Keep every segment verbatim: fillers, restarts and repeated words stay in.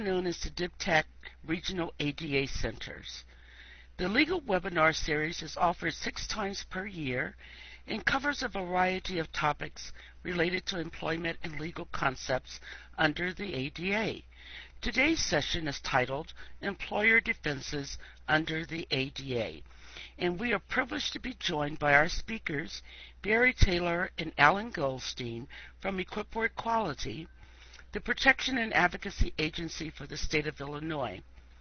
Known as the DIPTAC Regional A D A Centers. The legal webinar series is offered six times per year and covers a variety of topics related to employment and legal concepts under the A D A. Today's session is titled Employer Defenses under the A D A, and we are privileged to be joined by our speakers, Barry Taylor and Alan Goldstein from Equip for Equality, the Protection and Advocacy Agency for the state of Illinois.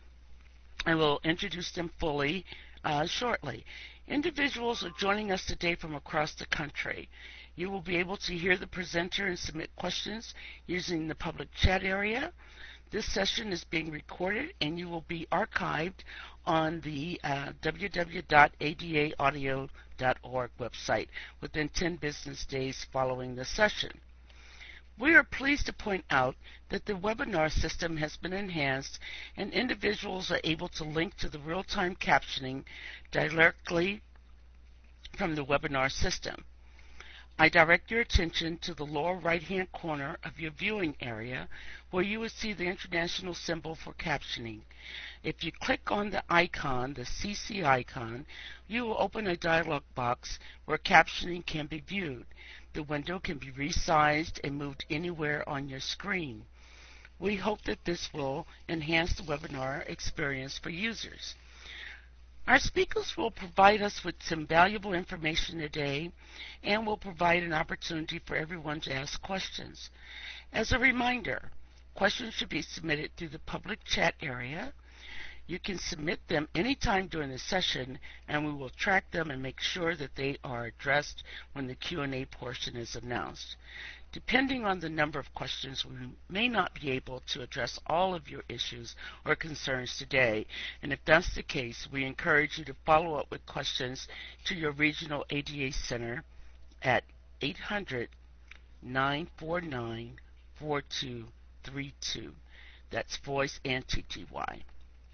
I will introduce them fully uh, shortly. Individuals are joining us today from across the country. You will be able to hear the presenter and submit questions using the public chat area. This session is being recorded and you will be archived on the uh, w w w dot a d a audio dot org website within ten business days following the session. We are pleased to point out that the webinar system has been enhanced and individuals are able to link to the real-time captioning directly from the webinar system. I direct your attention to the lower right-hand corner of your viewing area where you will see the international symbol for captioning. If you click on the icon, the C C icon, you will open a dialog box where captioning can be viewed. The window can be resized and moved anywhere on your screen. We hope that this will enhance the webinar experience for users. Our speakers will provide us with some valuable information today and will provide an opportunity for everyone to ask questions. As a reminder, questions should be submitted through the public chat area. You can submit them anytime during the session, and we will track them and make sure that they are addressed when the Q and A portion is announced. Depending on the number of questions, we may not be able to address all of your issues or concerns today, and if that's the case, we encourage you to follow up with questions to your regional A D A center at eight hundred, nine four nine, four two three two. That's voice and T T Y.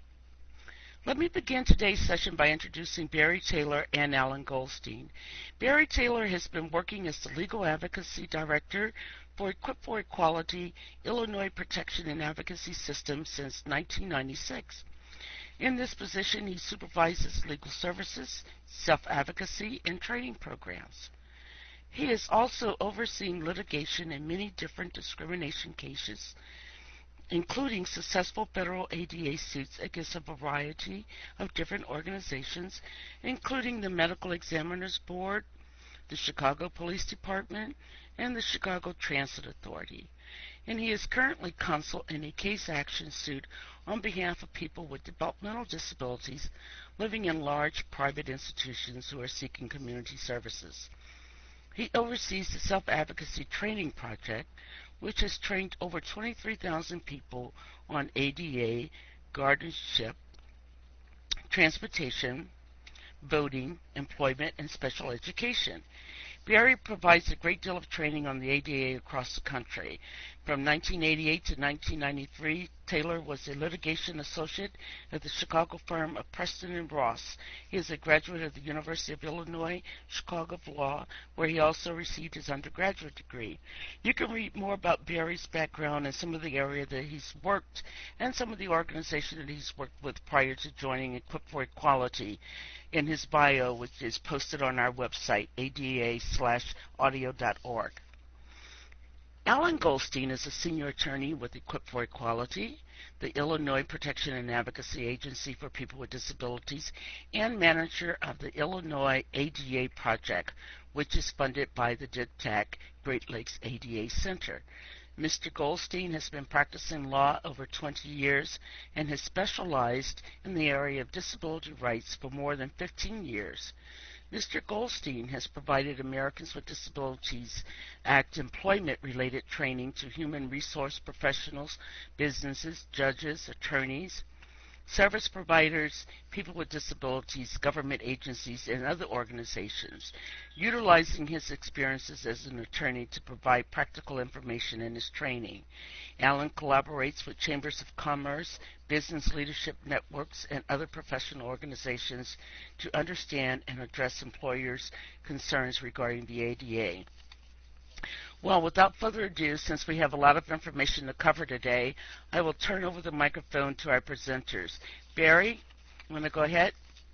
Let me begin today's session by introducing Barry Taylor and Alan Goldstein. Barry Taylor has been working as the Legal Advocacy Director for Equip for Equality, Illinois Protection and Advocacy System since nineteen ninety-six. In this position, he supervises legal services, self-advocacy, and training programs. He has also overseen litigation in many different discrimination cases, including successful federal A D A suits against a variety of different organizations, including the Medical Examiners Board, the Chicago Police Department, and the Chicago Transit Authority. And he is currently counsel in a case action suit on behalf of people with developmental disabilities living in large private institutions who are seeking community services. He oversees the Self-Advocacy Training Project, which has trained over twenty-three thousand people on A D A, guardianship, transportation, voting, employment, and special education. Barry provides a great deal of training on the A D A across the country. From nineteen eighty-eight to nineteen ninety-three, Taylor was a litigation associate at the Chicago firm of Preston and Ross. He is a graduate of the University of Illinois, Chicago Law, where he also received his undergraduate degree. You can read more about Barry's background and some of the area that he's worked and some of the organization that he's worked with prior to joining Equip for Equality in his bio, which is posted on our website, A D A slash audio dot org. Alan Goldstein is a senior attorney with Equip for Equality, the Illinois Protection and Advocacy Agency for People with Disabilities, and manager of the Illinois A D A Project, which is funded by the DIPTAC Great Lakes A D A Center. Mister Goldstein has been practicing law over twenty years and has specialized in the area of disability rights for more than fifteen years. Mister Goldstein has provided Americans with Disabilities Act employment-related training to human resource professionals, businesses, judges, attorneys, service providers, people with disabilities, government agencies, and other organizations, utilizing his experiences as an attorney to provide practical information in his training. Alan collaborates with chambers of commerce, business leadership networks, and other professional organizations to understand and address employers' concerns regarding the A D A. Well, without further ado, since we have a lot of information to cover today, I will turn over the microphone to our presenters. Barry, you want to go ahead?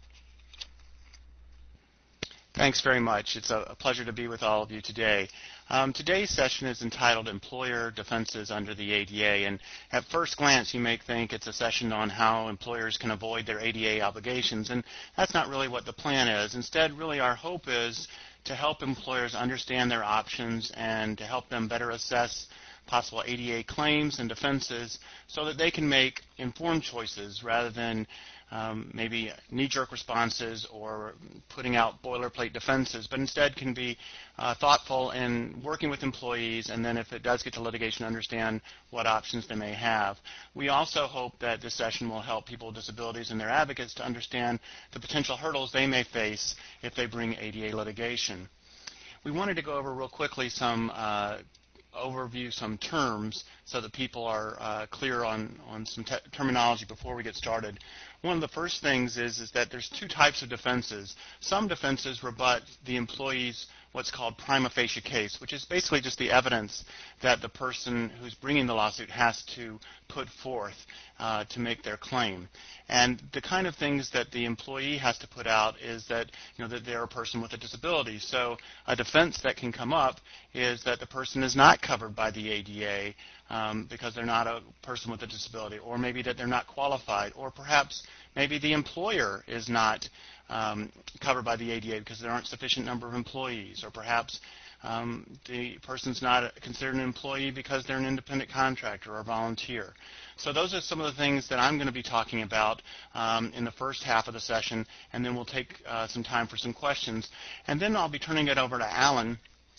Thanks very much. It's a pleasure to be with all of you today. Um, today's session is entitled Employer Defenses Under the A D A, and at first glance you may think it's a session on how employers can avoid their A D A obligations, and that's not really what the plan is. Instead, really our hope is to help employers understand their options and to help them better assess possible A D A claims and defenses so that they can make informed choices rather than um, maybe knee-jerk responses or putting out boilerplate defenses, but instead can be uh, thoughtful in working with employees, and then if it does get to litigation, understand what options they may have. We also hope that this session will help people with disabilities and their advocates to understand the potential hurdles they may face if they bring A D A litigation. We wanted to go over real quickly some uh, overview some terms so that people are uh, clear on, on some te terminology before we get started. One of the first things is, is that there's two types of defenses. Some defenses rebut the employee's what's called prima facie case, which is basically just the evidence that the person who's bringing the lawsuit has to put forth uh, to make their claim. And the kind of things that the employee has to put out is that, you know, that they're a person with a disability. So a defense that can come up is that the person is not covered by the A D A um, because they're not a person with a disability, or maybe that they're not qualified, or perhaps maybe the employer is not um, covered by the A D A because there aren't sufficient number of employees, or perhaps um, the person's not considered an employee because they're an independent contractor or volunteer. So those are some of the things that I'm going to be talking about um, in the first half of the session, and then we'll take uh, some time for some questions. And then I'll be turning it over to Alan,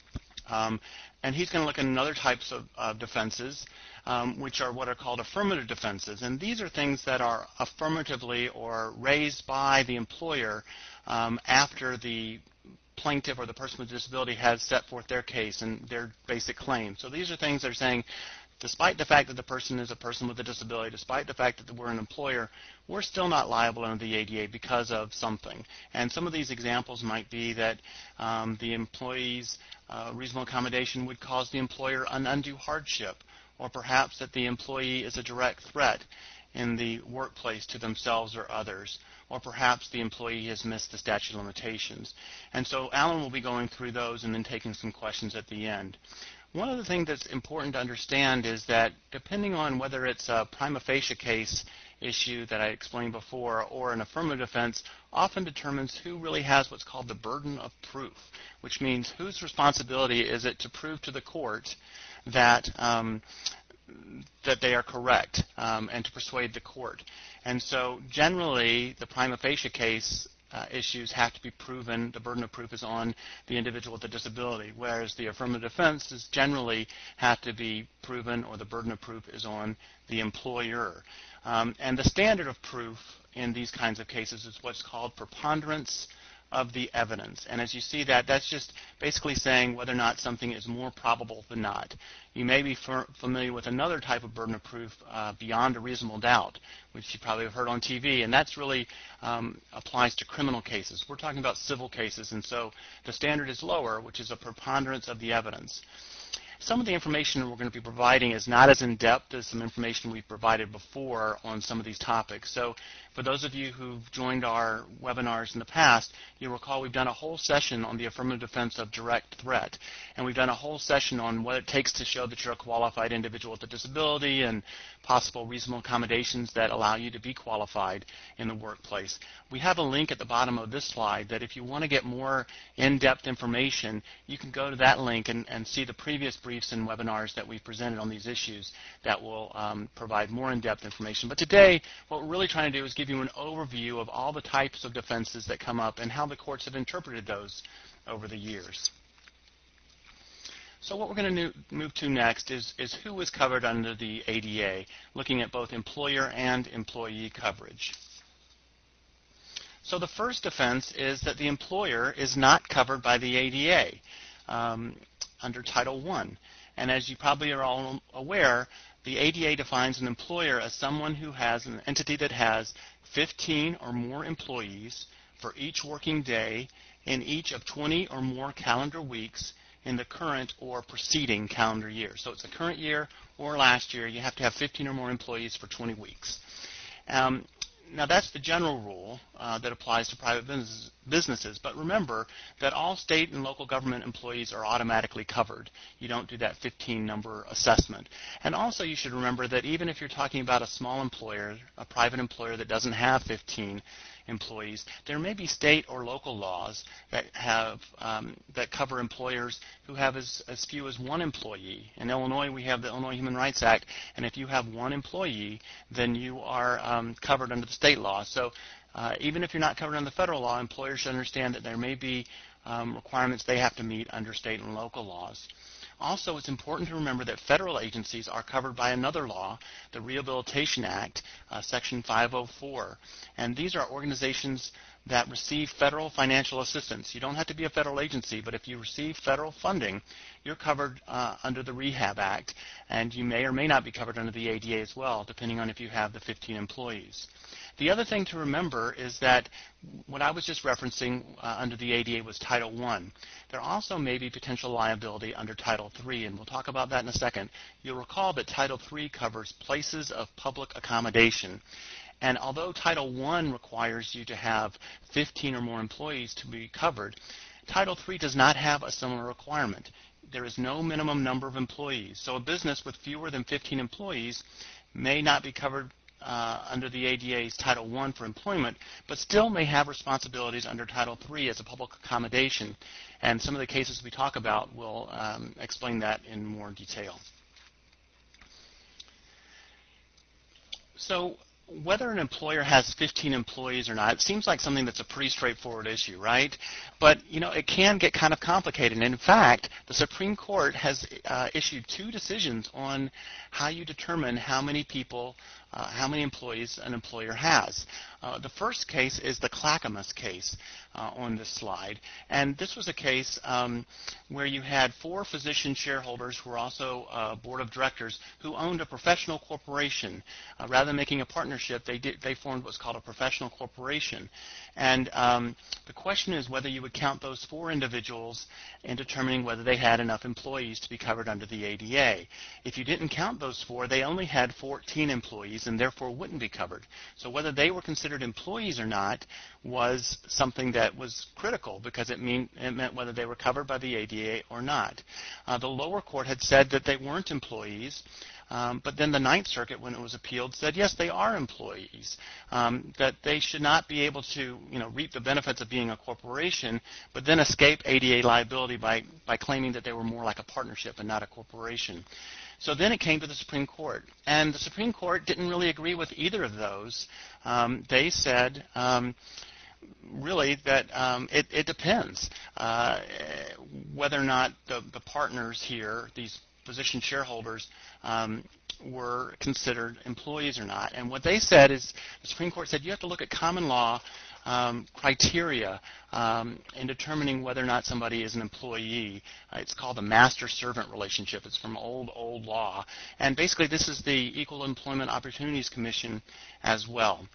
um, and he's going to look at another types of uh, defenses, um, which are what are called affirmative defenses. And these are things that are affirmatively or raised by the employer um, after the plaintiff or the person with a disability has set forth their case and their basic claim. So these are things that are saying, despite the fact that the person is a person with a disability, despite the fact that we're an employer, we're still not liable under the A D A because of something. And some of these examples might be that um, the employee's uh, reasonable accommodation would cause the employer an undue hardship, or perhaps that the employee is a direct threat in the workplace to themselves or others, or perhaps the employee has missed the statute of limitations. And so Alan will be going through those and then taking some questions at the end. One of the things that's important to understand is that depending on whether it's a prima facie case issue that I explained before or an affirmative defense, often determines who really has what's called the burden of proof, which means whose responsibility is it to prove to the court that um, that they are correct um, and to persuade the court. And so generally the prima facie case Uh, issues have to be proven, the burden of proof is on the individual with a disability, whereas the affirmative defenses generally have to be proven, or the burden of proof is on the employer. Um, and the standard of proof in these kinds of cases is what's called preponderance of the evidence. And as you see that, that's just basically saying whether or not something is more probable than not. You may be familiar with another type of burden of proof, uh, beyond a reasonable doubt, which you probably have heard on T V, and that's really um, applies to criminal cases. We're talking about civil cases, and so the standard is lower, which is a preponderance of the evidence. Some of the information we're going to be providing is not as in-depth as some information we've provided before on some of these topics. So for those of you who've joined our webinars in the past, you'll recall we've done a whole session on the affirmative defense of direct threat. And we've done a whole session on what it takes to show that you're a qualified individual with a disability and possible reasonable accommodations that allow you to be qualified in the workplace. We have a link at the bottom of this slide that if you want to get more in-depth information, you can go to that link and, and see the previous briefs and webinars that we've presented on these issues that will um, provide more in-depth information. But today, what we're really trying to do is give you an overview of all the types of defenses that come up and how the courts have interpreted those over the years. So what we're going to move to next is, is who is covered under the A D A, looking at both employer and employee coverage. So the first defense is that the employer is not covered by the A D A um, under Title one. And as you probably are all aware, the A D A defines an employer as someone who has an entity that has fifteen or more employees for each working day in each of twenty or more calendar weeks in the current or preceding calendar year. So it's the current year or last year. You have to have fifteen or more employees for twenty weeks. Um, Now, that's the general rule uh, that applies to private business, businesses. But remember that all state and local government employees are automatically covered. You don't do that fifteen number assessment. And also you should remember that even if you're talking about a small employer, a private employer that doesn't have fifteen employees, there may be state or local laws that have um, that cover employers who have as, as few as one employee. In Illinois, we have the Illinois Human Rights Act, and if you have one employee, then you are um, covered under the state law. So uh, even if you're not covered under the federal law, employers should understand that there may be um, requirements they have to meet under state and local laws. Also, it's important to remember that federal agencies are covered by another law, the Rehabilitation Act, uh, Section five oh four. And these are organizations that receive federal financial assistance. You don't have to be a federal agency, but if you receive federal funding, you're covered uh, under the Rehab Act, and you may or may not be covered under the A D A as well, depending on if you have the fifteen employees. The other thing to remember is that what I was just referencing uh, under the A D A was Title one. There also may be potential liability under Title three, and we'll talk about that in a second. You'll recall that Title three covers places of public accommodation. And although Title one requires you to have fifteen or more employees to be covered, Title three does not have a similar requirement. There is no minimum number of employees. So a business with fewer than fifteen employees may not be covered Uh, under the A D A's Title one for employment, but still may have responsibilities under Title three as a public accommodation. And some of the cases we talk about will um, explain that in more detail. So whether an employer has fifteen employees or not, it seems like something that's a pretty straightforward issue, right? But, you know, it can get kind of complicated. And in fact, the Supreme Court has uh, issued two decisions on how you determine how many people, uh, how many employees an employer has. Uh, the first case is the Clackamas case uh, on this slide. And this was a case um, where you had four physician shareholders who were also uh, board of directors who owned a professional corporation. Uh, rather than making a partnership, they, did, they formed what's called a professional corporation. And um, the question is whether you would count those four individuals in determining whether they had enough employees to be covered under the A D A. If you didn't count those four, they only had fourteen employees and therefore wouldn't be covered. So whether they were considered employees or not was something that was critical because it, mean, it meant whether they were covered by the A D A or not. Uh, the lower court had said that they weren't employees. Um, but then the Ninth Circuit, when it was appealed, said, yes, they are employees, um, that they should not be able to, you know, reap the benefits of being a corporation, but then escape A D A liability by, by claiming that they were more like a partnership and not a corporation. So then it came to the Supreme Court, and the Supreme Court didn't really agree with either of those. Um, they said, um, really, that um, it, it depends uh, whether or not the, the partners here, these physician shareholders, um, were considered employees or not. And what they said is, the Supreme Court said you have to look at common law um, criteria um, in determining whether or not somebody is an employee. Uh, it's called the master-servant relationship. It's from old, old law. And basically this is the Equal Employment Opportunities Commission as well.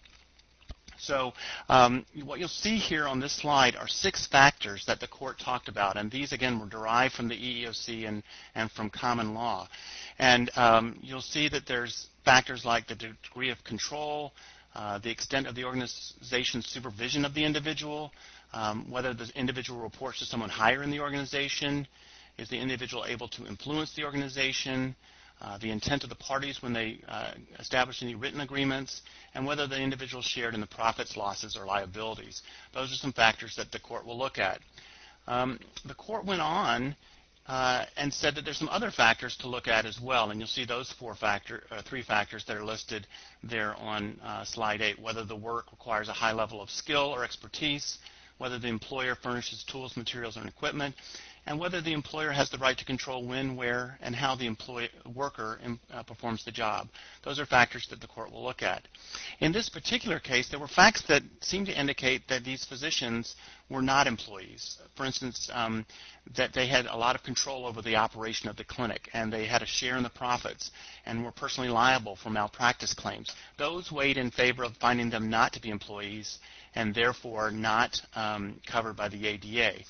So um, what you'll see here on this slide are six factors that the court talked about, and these, again, were derived from the E E O C and, and from common law. And um, you'll see that there's factors like the degree of control, uh, the extent of the organization's supervision of the individual, um, whether the individual reports to someone higher in the organization, is the individual able to influence the organization, Uh, the intent of the parties when they uh, establish any written agreements, and whether the individual shared in the profits, losses, or liabilities. Those are some factors that the court will look at. Um, the court went on uh, and said that there's some other factors to look at as well, and you'll see those four factor, uh, three factors that are listed there on uh, slide eight, whether the work requires a high level of skill or expertise, whether the employer furnishes tools, materials, and equipment, and whether the employer has the right to control when, where, and how the employee, worker uh, performs the job. Those are factors that the court will look at. In this particular case, there were facts that seem to indicate that these physicians were not employees. For instance, um, that they had a lot of control over the operation of the clinic, and they had a share in the profits, and were personally liable for malpractice claims. Those weighed in favor of finding them not to be employees, and therefore not um, covered by the A D A.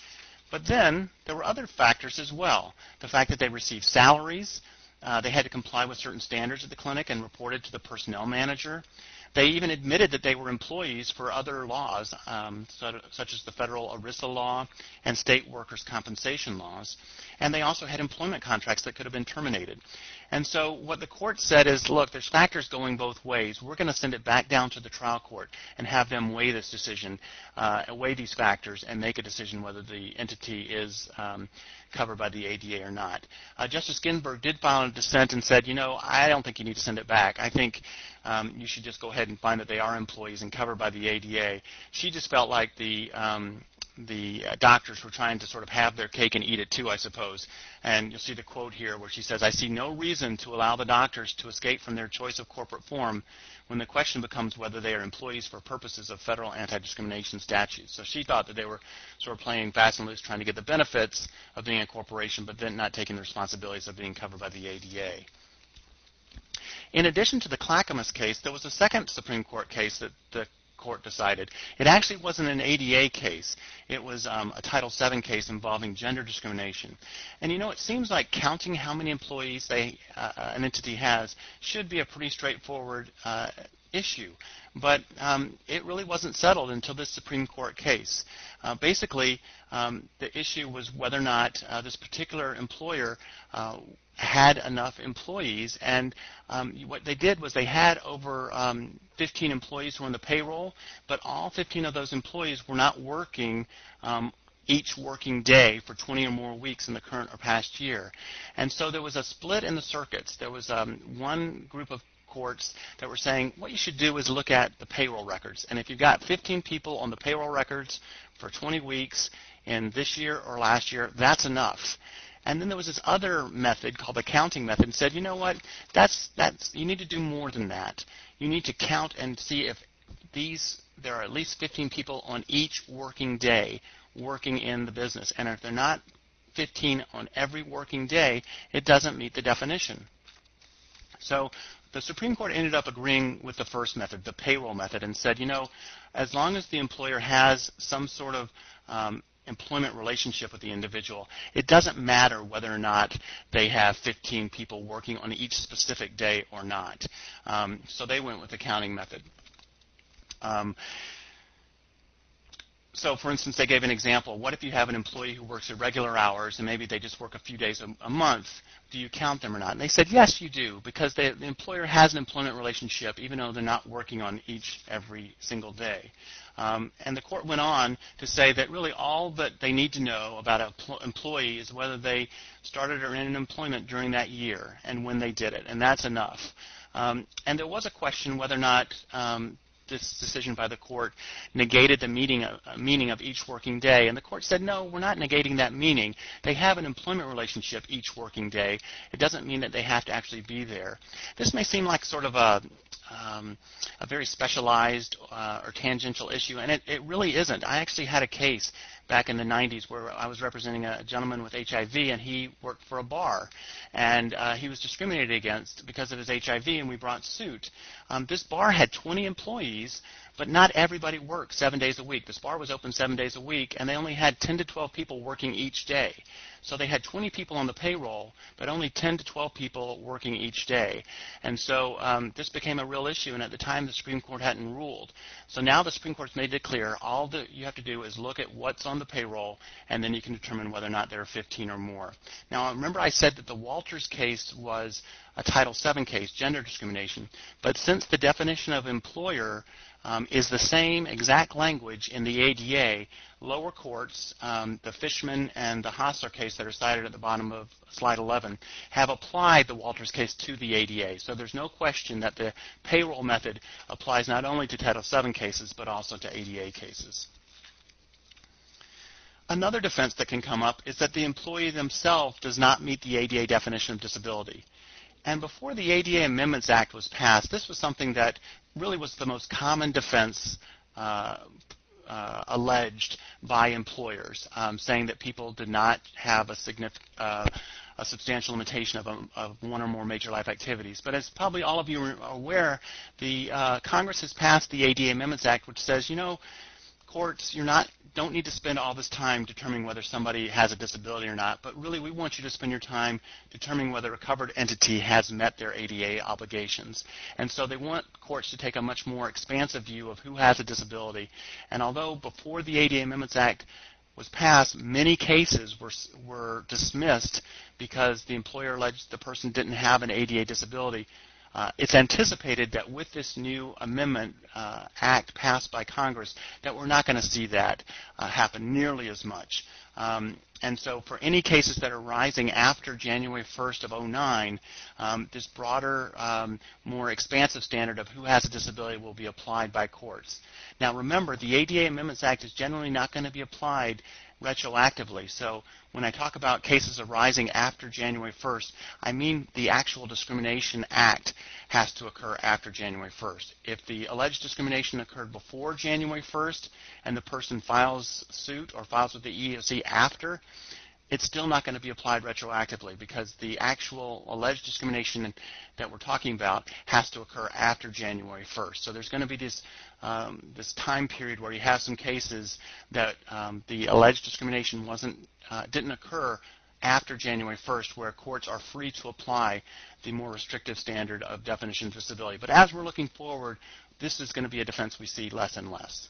But then there were other factors as well. The fact that they received salaries, uh, they had to comply with certain standards at the clinic and reported to the personnel manager. They even admitted that they were employees for other laws, um, such as the federal ERISA law and state workers' compensation laws. And they also had employment contracts that could have been terminated. And so what the court said is, look, there's factors going both ways. We're going to send it back down to the trial court and have them weigh this decision, uh, weigh these factors, and make a decision whether the entity is um, covered by the A D A or not. Uh, Justice Ginsburg did file a dissent and said, you know, I don't think you need to send it back. I think um, you should just go ahead and find that they are employees and covered by the A D A. She just felt like the um, the uh, doctors were trying to sort of have their cake and eat it too, I suppose. And you'll see the quote here where she says, I see no reason to allow the doctors to escape from their choice of corporate form when the question becomes whether they are employees for purposes of federal anti-discrimination statutes. So she thought that they were sort of playing fast and loose, trying to get the benefits of being a corporation, but then not taking the responsibilities of being covered by the A D A. In addition to the Clackamas case, there was a second Supreme Court case that the court decided. It actually wasn't an A D A case. It was um, a Title seven case involving gender discrimination. And you know, it seems like counting how many employees they, uh, an entity has should be a pretty straightforward uh, issue. But um, it really wasn't settled until this Supreme Court case. Uh, basically, um, the issue was whether or not uh, this particular employer uh, had enough employees, and um, what they did was they had over um, fifteen employees who were on the payroll, but all fifteen of those employees were not working um, each working day for twenty or more weeks in the current or past year. And so there was a split in the circuits. There was um, one group of courts that were saying what you should do is look at the payroll records. And if you've got fifteen people on the payroll records for twenty weeks in this year or last year, that's enough. And then there was this other method called the counting method and said, you know what, that's, that's, you need to do more than that. You need to count and see if these, there are at least fifteen people on each working day working in the business. And if they're not fifteen on every working day, it doesn't meet the definition. So the Supreme Court ended up agreeing with the first method, the payroll method, and said, you know, as long as the employer has some sort of um, employment relationship with the individual, it doesn't matter whether or not they have fifteen people working on each specific day or not. Um, so they went with the counting method. Um, So, for instance, they gave an example. What if you have an employee who works irregular hours and maybe they just work a few days a, a month? Do you count them or not? And they said, yes, you do, because they, the employer has an employment relationship even though they're not working on each every single day. Um, and the court went on to say that really all that they need to know about an pl- employee is whether they started or ended employment during that year and when they did it, and that's enough. Um, and there was a question whether or not um, this decision by the court negated the meaning of, uh, meaning of each working day. And the court said, no, we're not negating that meaning. They have an employment relationship each working day. It doesn't mean that they have to actually be there. This may seem like sort of a, um, a very specialized uh, or tangential issue, and it, it really isn't. I actually had a case back in the nineties where I was representing a gentleman with H I V, and he worked for a bar, and uh, he was discriminated against because of his H I V, and we brought suit. Um, this bar had twenty employees, but not everybody worked seven days a week. This bar was open seven days a week, and they only had ten to twelve people working each day. So they had twenty people on the payroll, but only ten to twelve people working each day. And so um, this became a real issue, and at the time the Supreme Court hadn't ruled. So now the Supreme Court's made it clear all that you have to do is look at what's on the payroll, and then you can determine whether or not there are fifteen or more. Now, remember I said that the Walters case was a Title seven case, gender discrimination, but since the definition of employer Um, is the same exact language in the A D A, lower courts, um, the Fishman and the Hassler case that are cited at the bottom of slide eleven, have applied the Walters case to the A D A. So there's no question that the payroll method applies not only to Title seven cases, but also to A D A cases. Another defense that can come up is that the employee themselves does not meet the A D A definition of disability. And before the A D A Amendments Act was passed, this was something that really was the most common defense uh, uh, alleged by employers, um, saying that people did not have a, significant, uh, a substantial limitation of, a, of one or more major life activities. But as probably all of you are aware, the uh, Congress has passed the A D A Amendments Act, which says, you know, courts, you're not don't need to spend all this time determining whether somebody has a disability or not, but really we want you to spend your time determining whether a covered entity has met their A D A obligations. And so they want courts to take a much more expansive view of who has a disability. And although before the A D A Amendments Act was passed, many cases were were dismissed because the employer alleged the person didn't have an A D A disability. Uh, it's anticipated that with this new amendment uh, act passed by Congress that we're not going to see that uh, happen nearly as much. Um, and so for any cases that are rising after January first of oh nine, um, this broader, um, more expansive standard of who has a disability will be applied by courts. Now remember, the A D A Amendments Act is generally not going to be applied retroactively. So when I talk about cases arising after January first, I mean the actual discrimination act has to occur after January first. If the alleged discrimination occurred before January first and the person files suit or files with the E E O C after, it's still not going to be applied retroactively because the actual alleged discrimination that we're talking about has to occur after January first. So there's going to be this um, this time period where you have some cases that um, the alleged discrimination wasn't uh, didn't occur after January first, where courts are free to apply the more restrictive standard of definition of disability. But as we're looking forward, this is going to be a defense we see less and less.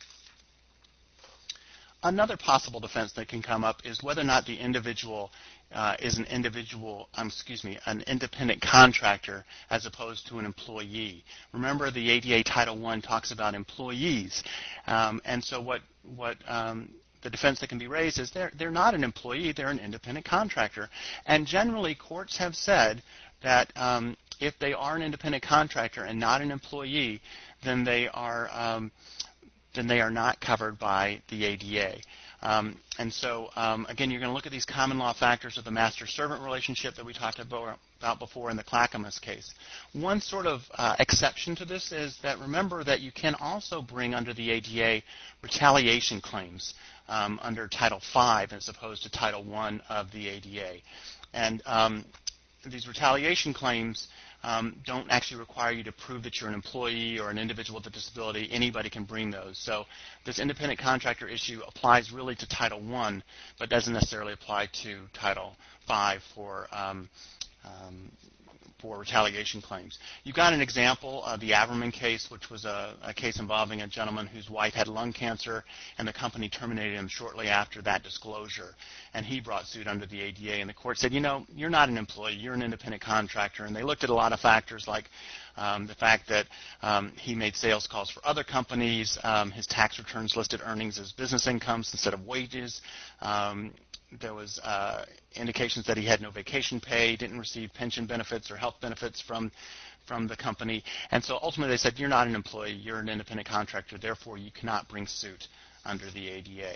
Another possible defense that can come up is whether or not the individual uh, is an individual, um, excuse me, an independent contractor as opposed to an employee. Remember, the A D A Title one talks about employees, um, and so what what um, the defense that can be raised is they're they're not an employee, they're an independent contractor, and generally courts have said that um, if they are an independent contractor and not an employee, then they are um, then they are not covered by the A D A. Um, and so, um, again, you're going to look at these common law factors of the master-servant relationship that we talked about before in the Clackamas case. One sort of uh, exception to this is that remember that you can also bring under the A D A retaliation claims um, under Title five as opposed to Title one of the A D A. And um, these retaliation claims Um, don't actually require you to prove that you're an employee or an individual with a disability. Anybody can bring those. So this independent contractor issue applies really to Title one, but doesn't necessarily apply to Title five for um, um, for retaliation claims. You got an example of the Averman case, which was a, a case involving a gentleman whose wife had lung cancer, and the company terminated him shortly after that disclosure. And he brought suit under the A D A, and the court said, you know, you're not an employee, you're an independent contractor. And they looked at a lot of factors like um, the fact that um, he made sales calls for other companies, um, his tax returns listed earnings as business incomes instead of wages. Um, There was uh, indications that he had no vacation pay, didn't receive pension benefits or health benefits from from the company. And so ultimately they said, you're not an employee, you're an independent contractor, therefore you cannot bring suit under the A D A.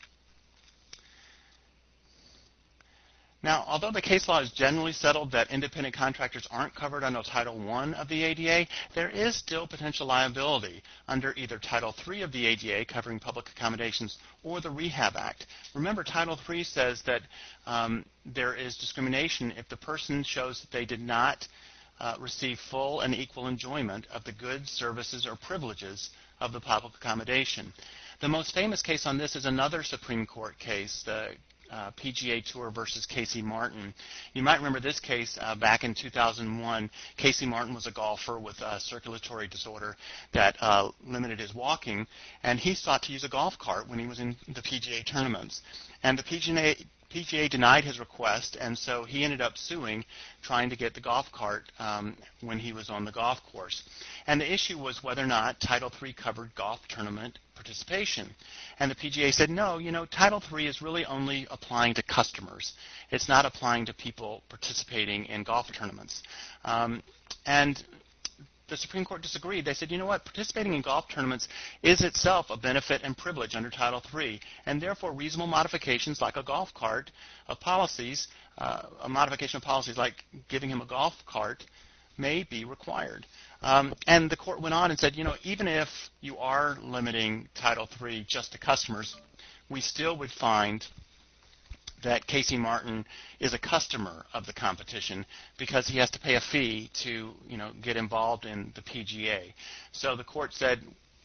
Now, although the case law is generally settled that independent contractors aren't covered under Title one of the A D A, there is still potential liability under either Title three of the A D A, covering public accommodations, or the Rehab Act. Remember, Title three says that um, there is discrimination if the person shows that they did not uh, receive full and equal enjoyment of the goods, services, or privileges of the public accommodation. The most famous case on this is another Supreme Court case, the Uh, P G A Tour versus Casey Martin. You might remember this case uh, back in two thousand one. Casey Martin was a golfer with a circulatory disorder that uh, limited his walking, and he sought to use a golf cart when he was in the P G A tournaments. And the P G A, P G A denied his request, and so he ended up suing, trying to get the golf cart um, when he was on the golf course. And the issue was whether or not Title three covered golf tournament participation. And the P G A said, no, you know, Title three is really only applying to customers. It's not applying to people participating in golf tournaments. Um, and the Supreme Court disagreed. They said, you know what, participating in golf tournaments is itself a benefit and privilege under Title three, and therefore reasonable modifications like a golf cart of policies, uh, a modification of policies like giving him a golf cart may be required. Um, and the court went on and said, you know, even if you are limiting Title three just to customers, we still would find that Casey Martin is a customer of the competition because he has to pay a fee to, you know, get involved in the P G A. So the court said,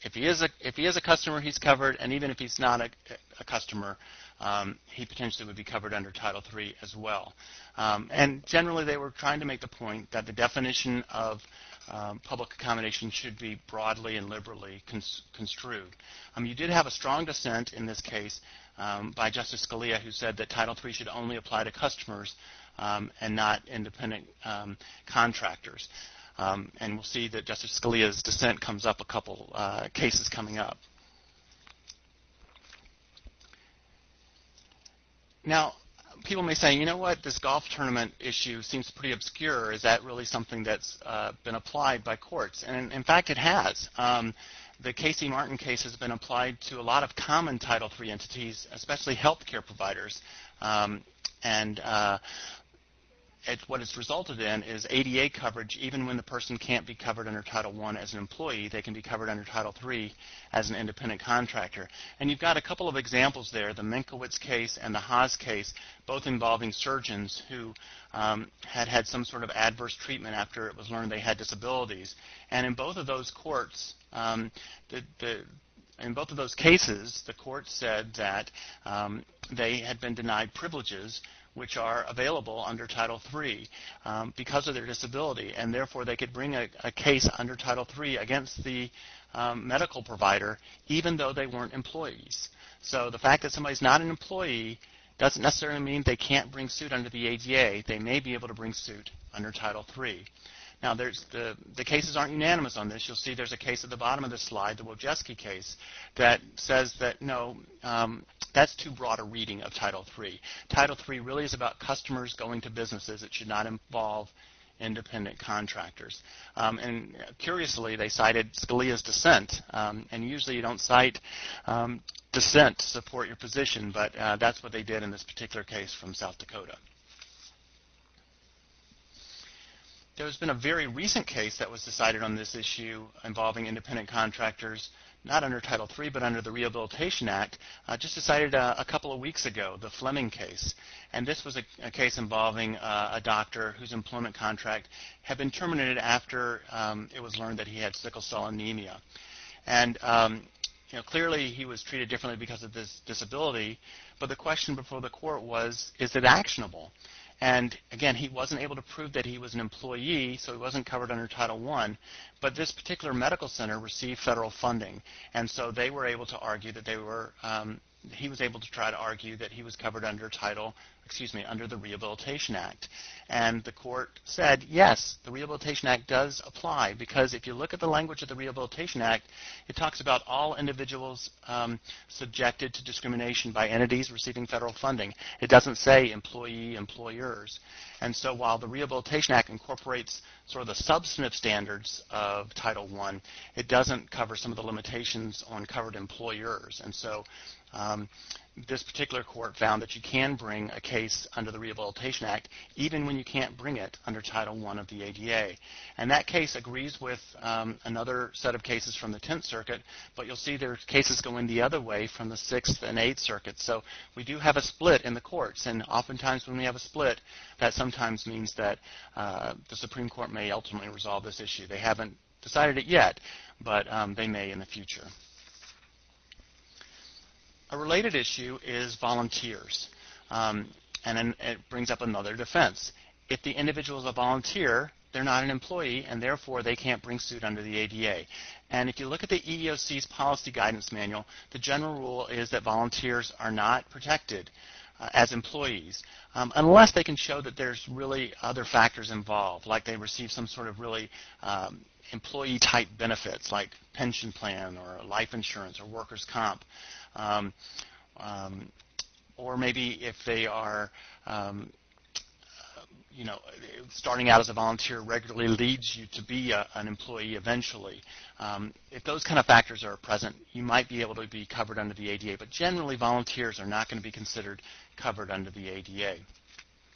if he is a if he is a customer, he's covered, and even if he's not a, a customer, um, he potentially would be covered under Title three as well. Um, and generally, they were trying to make the point that the definition of um, public accommodation should be broadly and liberally cons- construed. Um, you did have a strong dissent in this case um, by Justice Scalia, who said that Title three should only apply to customers um, and not independent um, contractors. Um, and we'll see that Justice Scalia's dissent comes up a couple uh, cases coming up. Now, people may say, you know what, this golf tournament issue seems pretty obscure. Is that really something that's uh, been applied by courts? And in, in fact, it has. Um, the Casey Martin case has been applied to a lot of common Title three entities, especially healthcare providers. Um, and uh, It, what it's resulted in is A D A coverage even when the person can't be covered under Title one as an employee. They can be covered under Title three as an independent contractor. And you've got a couple of examples there, the Minkowitz case and the Haas case, both involving surgeons who um, had had some sort of adverse treatment after it was learned they had disabilities. And in both of those courts, um, the, the in both of those cases, the court said that um, they had been denied privileges which are available under Title three um, because of their disability, and therefore they could bring a, a case under Title three against the um, medical provider even though they weren't employees. So the fact that somebody's not an employee doesn't necessarily mean they can't bring suit under the A D A. They may be able to bring suit under Title three. Now, there's the, the cases aren't unanimous on this. You'll see there's a case at the bottom of the slide, the Wojcicki case, that says that, no, um, that's too broad a reading of Title three. Title three really is about customers going to businesses. It should not involve independent contractors. Um, and curiously, they cited Scalia's dissent. Um, and usually you don't cite um, dissent to support your position, but uh, that's what they did in this particular case from South Dakota. There's been a very recent case that was decided on this issue involving independent contractors, not under Title three, but under the Rehabilitation Act, uh, just decided uh, a couple of weeks ago, the Fleming case. And this was a, a case involving uh, a doctor whose employment contract had been terminated after um, it was learned that he had sickle cell anemia. And um, you know, clearly he was treated differently because of this disability, but the question before the court was, is it actionable? And again, he wasn't able to prove that he was an employee, so he wasn't covered under Title one. But this particular medical center received federal funding, and so they were able to argue that they were. Um, he was able to try to argue that he was covered under Title, excuse me, under the Rehabilitation Act. And the court said, yes, the Rehabilitation Act does apply, because if you look at the language of the Rehabilitation Act, it talks about all individuals um, subjected to discrimination by entities receiving federal funding. It doesn't say employee, employers. And so while the Rehabilitation Act incorporates sort of the substantive standards of Title one, it doesn't cover some of the limitations on covered employers. And so um, this particular court found that you can bring a case under the Rehabilitation Act even when you can't bring it under Title one of the A D A. And that case agrees with um, another set of cases from the Tenth Circuit, but you'll see there's cases going the other way from the Sixth and Eighth Circuits. So we do have a split in the courts, and oftentimes when we have a split, that sometimes means that uh, the Supreme Court may ultimately resolve this issue. They haven't decided it yet, but um, they may in the future. A related issue is volunteers, um, and then it brings up another defense. If the individual is a volunteer, they're not an employee, and therefore they can't bring suit under the A D A. And if you look at the E E O C's policy guidance manual, the general rule is that volunteers are not protected uh, as employees um, unless they can show that there's really other factors involved, like they receive some sort of really um, employee-type benefits like pension plan or life insurance or workers' comp. Um, um, or maybe if they are, um, you know, starting out as a volunteer regularly leads you to be a, an employee eventually. Um, if those kind of factors are present, you might be able to be covered under the A D A, but generally volunteers are not going to be considered covered under the A D A.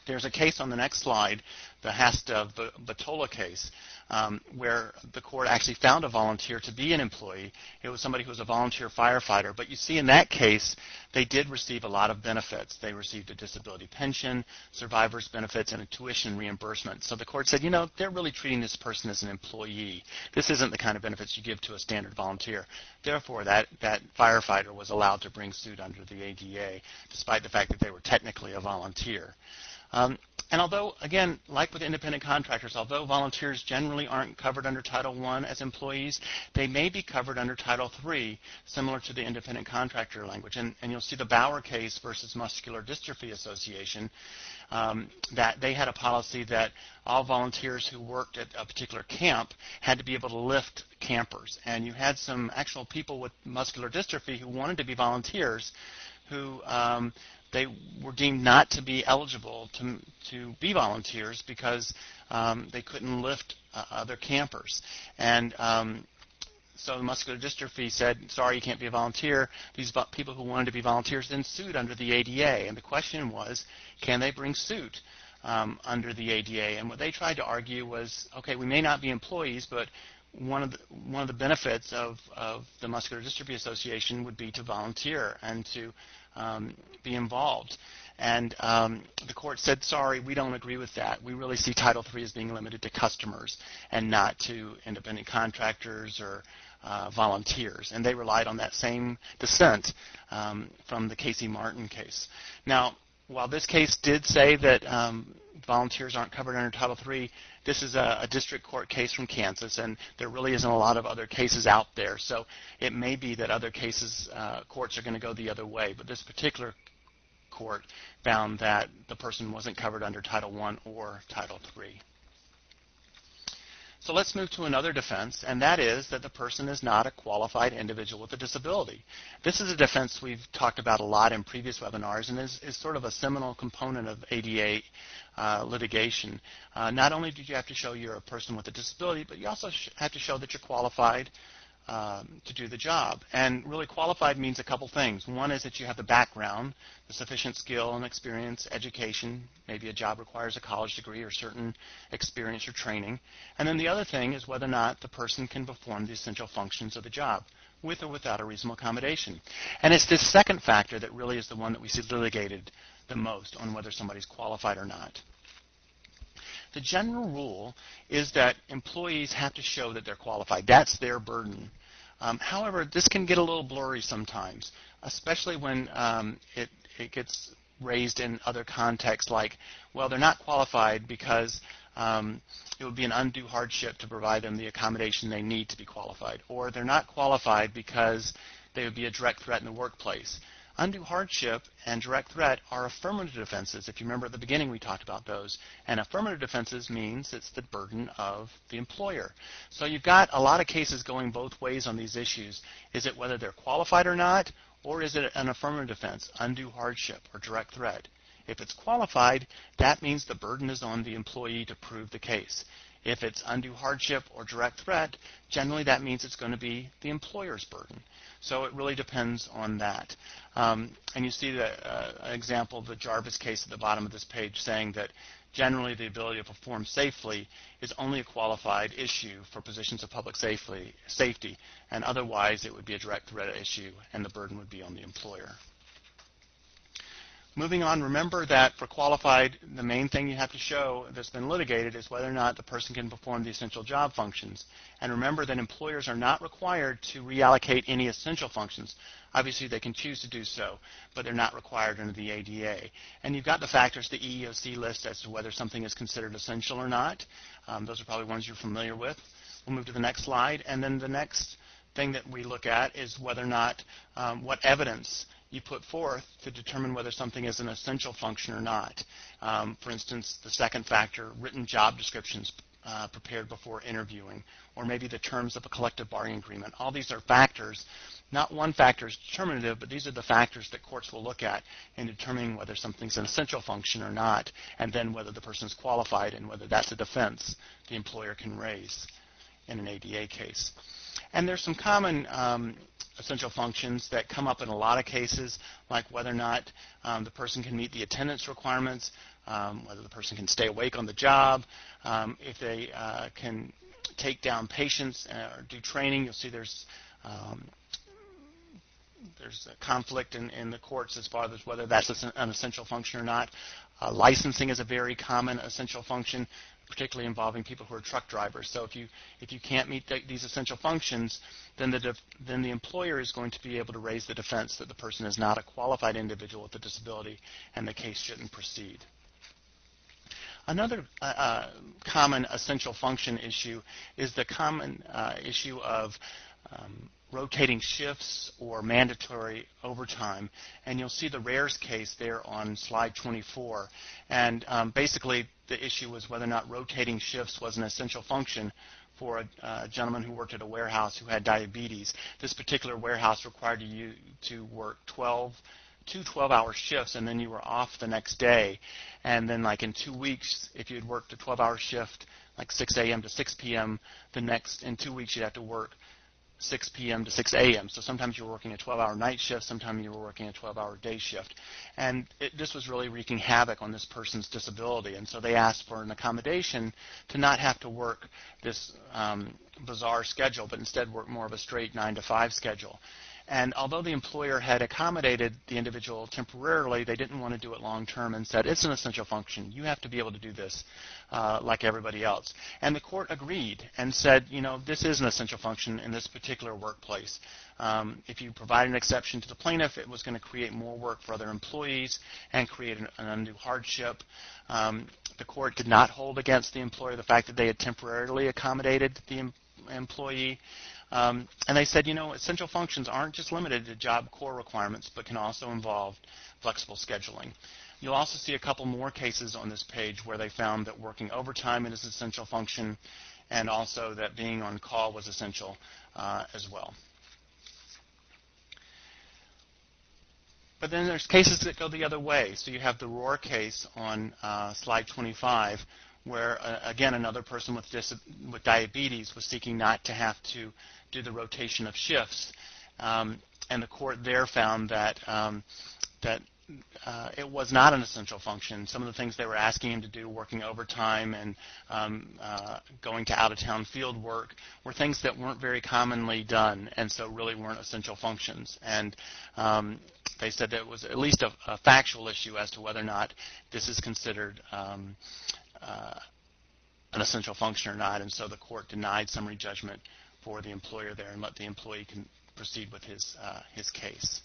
There's a case on the next slide, the Hasta-Batola case, um, where the court actually found a volunteer to be an employee. It was somebody who was a volunteer firefighter. But you see in that case, they did receive a lot of benefits. They received a disability pension, survivor's benefits, and a tuition reimbursement. So the court said, you know, they're really treating this person as an employee. This isn't the kind of benefits you give to a standard volunteer. Therefore, that, that firefighter was allowed to bring suit under the A D A, despite the fact that they were technically a volunteer. Um, and although, again, like with independent contractors, although volunteers generally aren't covered under Title one as employees, they may be covered under Title three, similar to the independent contractor language. And, and you'll see the Bauer case versus Muscular Dystrophy Association, um, that they had a policy that all volunteers who worked at a particular camp had to be able to lift campers. And you had some actual people with muscular dystrophy who wanted to be volunteers who um, they were deemed not to be eligible to, to be volunteers because um, they couldn't lift uh, other campers. And um, so the Muscular Dystrophy said, sorry, you can't be a volunteer. These people who wanted to be volunteers then sued under the A D A. And the question was, can they bring suit um, under the A D A? And what they tried to argue was, okay, we may not be employees, but one of the, one of the benefits of, of the Muscular Dystrophy Association would be to volunteer and to um, be involved. And um, the court said, sorry, we don't agree with that. We really see Title three as being limited to customers and not to independent contractors or uh, volunteers. And they relied on that same dissent um, from the Casey Martin case. Now, while this case did say that um, volunteers aren't covered under Title three, this is a, a district court case from Kansas, and there really isn't a lot of other cases out there. So it may be that other cases, uh, courts are going to go the other way. But this particular court found that the person wasn't covered under Title one or Title three. So let's move to another defense, and that is that the person is not a qualified individual with a disability. This is a defense we've talked about a lot in previous webinars and is, is sort of a seminal component of A D A uh, litigation. Uh, not only did you have to show you're a person with a disability, but you also sh- have to show that you're qualified Um, to do the job. And really qualified means a couple things. One is that you have the background, the sufficient skill and experience, education. Maybe a job requires a college degree or certain experience or training. And then the other thing is whether or not the person can perform the essential functions of the job with or without a reasonable accommodation. And it's this second factor that really is the one that we see litigated the most on whether somebody's qualified or not. The general rule is that employees have to show that they're qualified. That's their burden. Um, however, this can get a little blurry sometimes, especially when um, it, it gets raised in other contexts like, well, they're not qualified because um, it would be an undue hardship to provide them the accommodation they need to be qualified, or they're not qualified because they would be a direct threat in the workplace. Undue hardship and direct threat are affirmative defenses. If you remember at the beginning, we talked about those. And affirmative defenses means it's the burden of the employer. So you've got a lot of cases going both ways on these issues. Is it whether they're qualified or not, or is it an affirmative defense, undue hardship or direct threat? If it's qualified, that means the burden is on the employee to prove the case. If it's undue hardship or direct threat, generally that means it's going to be the employer's burden. So it really depends on that. Um, and you see the uh, example of the Jarvis case at the bottom of this page saying that generally the ability to perform safely is only a qualified issue for positions of public safety, safety, and otherwise it would be a direct threat issue and the burden would be on the employer. Moving on, remember that for qualified, the main thing you have to show that's been litigated is whether or not the person can perform the essential job functions. And remember that employers are not required to reallocate any essential functions. Obviously, they can choose to do so, but they're not required under the A D A. And you've got the factors the E E O C lists as to whether something is considered essential or not. Um, those are probably ones you're familiar with. We'll move to the next slide. And then the next thing that we look at is whether or not um, what evidence you put forth to determine whether something is an essential function or not. Um, for instance, the second factor, written job descriptions uh, prepared before interviewing, or maybe the terms of a collective bargaining agreement. All these are factors. Not one factor is determinative, but these are the factors that courts will look at in determining whether something's an essential function or not, and then whether the person is qualified and whether that's a defense the employer can raise in an A D A case. And there's some common um, essential functions that come up in a lot of cases, like whether or not um, the person can meet the attendance requirements, um, whether the person can stay awake on the job, um, if they uh, can take down patients or do training. You'll see there's um, there's a conflict in, in the courts as far as whether that's an essential function or not. Uh, licensing is a very common essential function, particularly involving people who are truck drivers. So if you if you can't meet the, these essential functions, then the def, then the employer is going to be able to raise the defense that the person is not a qualified individual with a disability and the case shouldn't proceed. Another uh, uh, common essential function issue is the common uh, issue of um, rotating shifts or mandatory overtime. And you'll see the RARES case there on slide twenty-four. And um, basically the issue was whether or not rotating shifts was an essential function for a uh, gentleman who worked at a warehouse who had diabetes. This particular warehouse required you to work twelve two twelve-hour shifts, and then you were off the next day. And then like in two weeks, if you had worked a twelve-hour shift, like six a m to six p m, the next, in two weeks you'd have to work six p m to six a m So sometimes you were working a twelve-hour night shift, sometimes you were working a twelve-hour day shift. And it, this was really wreaking havoc on this person's disability. And so they asked for an accommodation to not have to work this um, bizarre schedule, but instead work more of a straight nine to five schedule. And although the employer had accommodated the individual temporarily, they didn't want to do it long term and said, it's an essential function. You have to be able to do this uh, like everybody else. And the court agreed and said, you know, this is an essential function in this particular workplace. Um, if you provide an exception to the plaintiff, it was going to create more work for other employees and create an, an undue hardship. Um, the court did not hold against the employer the fact that they had temporarily accommodated the em- employee. Um, and they said, you know, essential functions aren't just limited to job core requirements, but can also involve flexible scheduling. You'll also see a couple more cases on this page where they found that working overtime is an essential function, and also that being on call was essential uh, as well. But then there's cases that go the other way. So you have the Rohr case on uh, slide twenty-five, where, uh, again, another person with, dis- with diabetes was seeking not to have to do the rotation of shifts. Um, and the court there found that, um, that uh, it was not an essential function. Some of the things they were asking him to do, working overtime and um, uh, going to out-of-town field work, were things that weren't very commonly done and so really weren't essential functions. And um, they said that it was at least a, a factual issue as to whether or not this is considered um, Uh, an essential function or not, and so the court denied summary judgment for the employer there and let the employee can proceed with his uh, his case.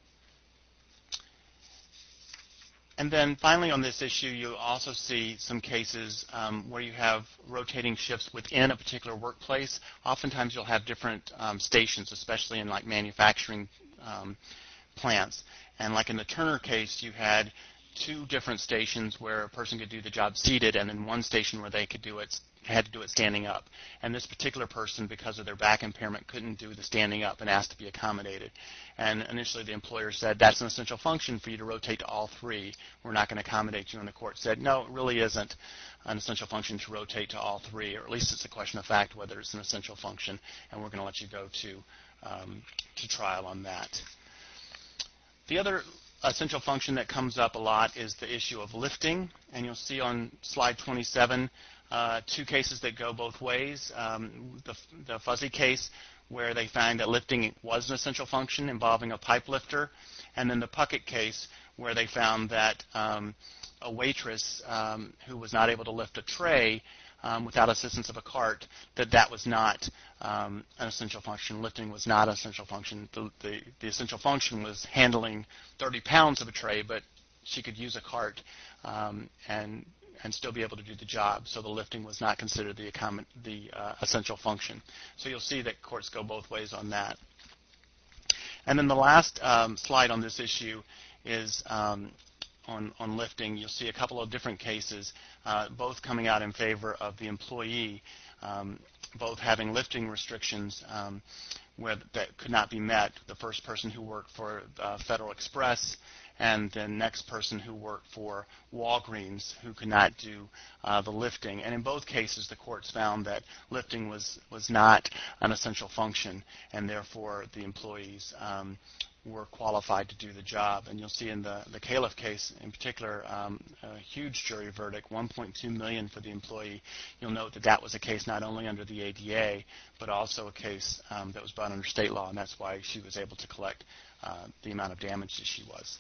And then finally on this issue, you also see some cases um, where you have rotating shifts within a particular workplace. Oftentimes you'll have different um, stations, especially in like manufacturing um, plants. And like in the Turner case, you had two different stations where a person could do the job seated, and then one station where they could do it had to do it standing up. And this particular person, because of their back impairment, couldn't do the standing up and asked to be accommodated. And initially the employer said, that's an essential function for you to rotate to all three. We're not going to accommodate you. And the court said, no, it really isn't an essential function to rotate to all three, or at least it's a question of fact whether it's an essential function, and we're going to let you go to, um, to trial on that. The other essential function that comes up a lot is the issue of lifting, and you'll see on slide twenty-seven uh, two cases that go both ways. Um, the, the Fuzzy case, where they find that lifting was an essential function involving a pipe lifter, and then the Puckett case, where they found that um, a waitress um, who was not able to lift a tray Um, without assistance of a cart, that that was not um, an essential function. Lifting was not an essential function. The, the, the essential function was handling thirty pounds of a tray, but she could use a cart um, and and still be able to do the job. So the lifting was not considered the, the uh, essential function. So you'll see that courts go both ways on that. And then the last um, slide on this issue is um, On, on lifting. You'll see a couple of different cases, uh, both coming out in favor of the employee, um, both having lifting restrictions um, where that could not be met. The first person who worked for uh, Federal Express, and the next person who worked for Walgreens, who could not do uh, the lifting. And in both cases, the courts found that lifting was, was not an essential function, and therefore the employees um, were qualified to do the job. And you'll see in the, the Califf case in particular, um, a huge jury verdict, one point two million dollars for the employee. You'll note that that was a case not only under the A D A, but also a case um, that was brought under state law, and that's why she was able to collect uh, the amount of damage that she was.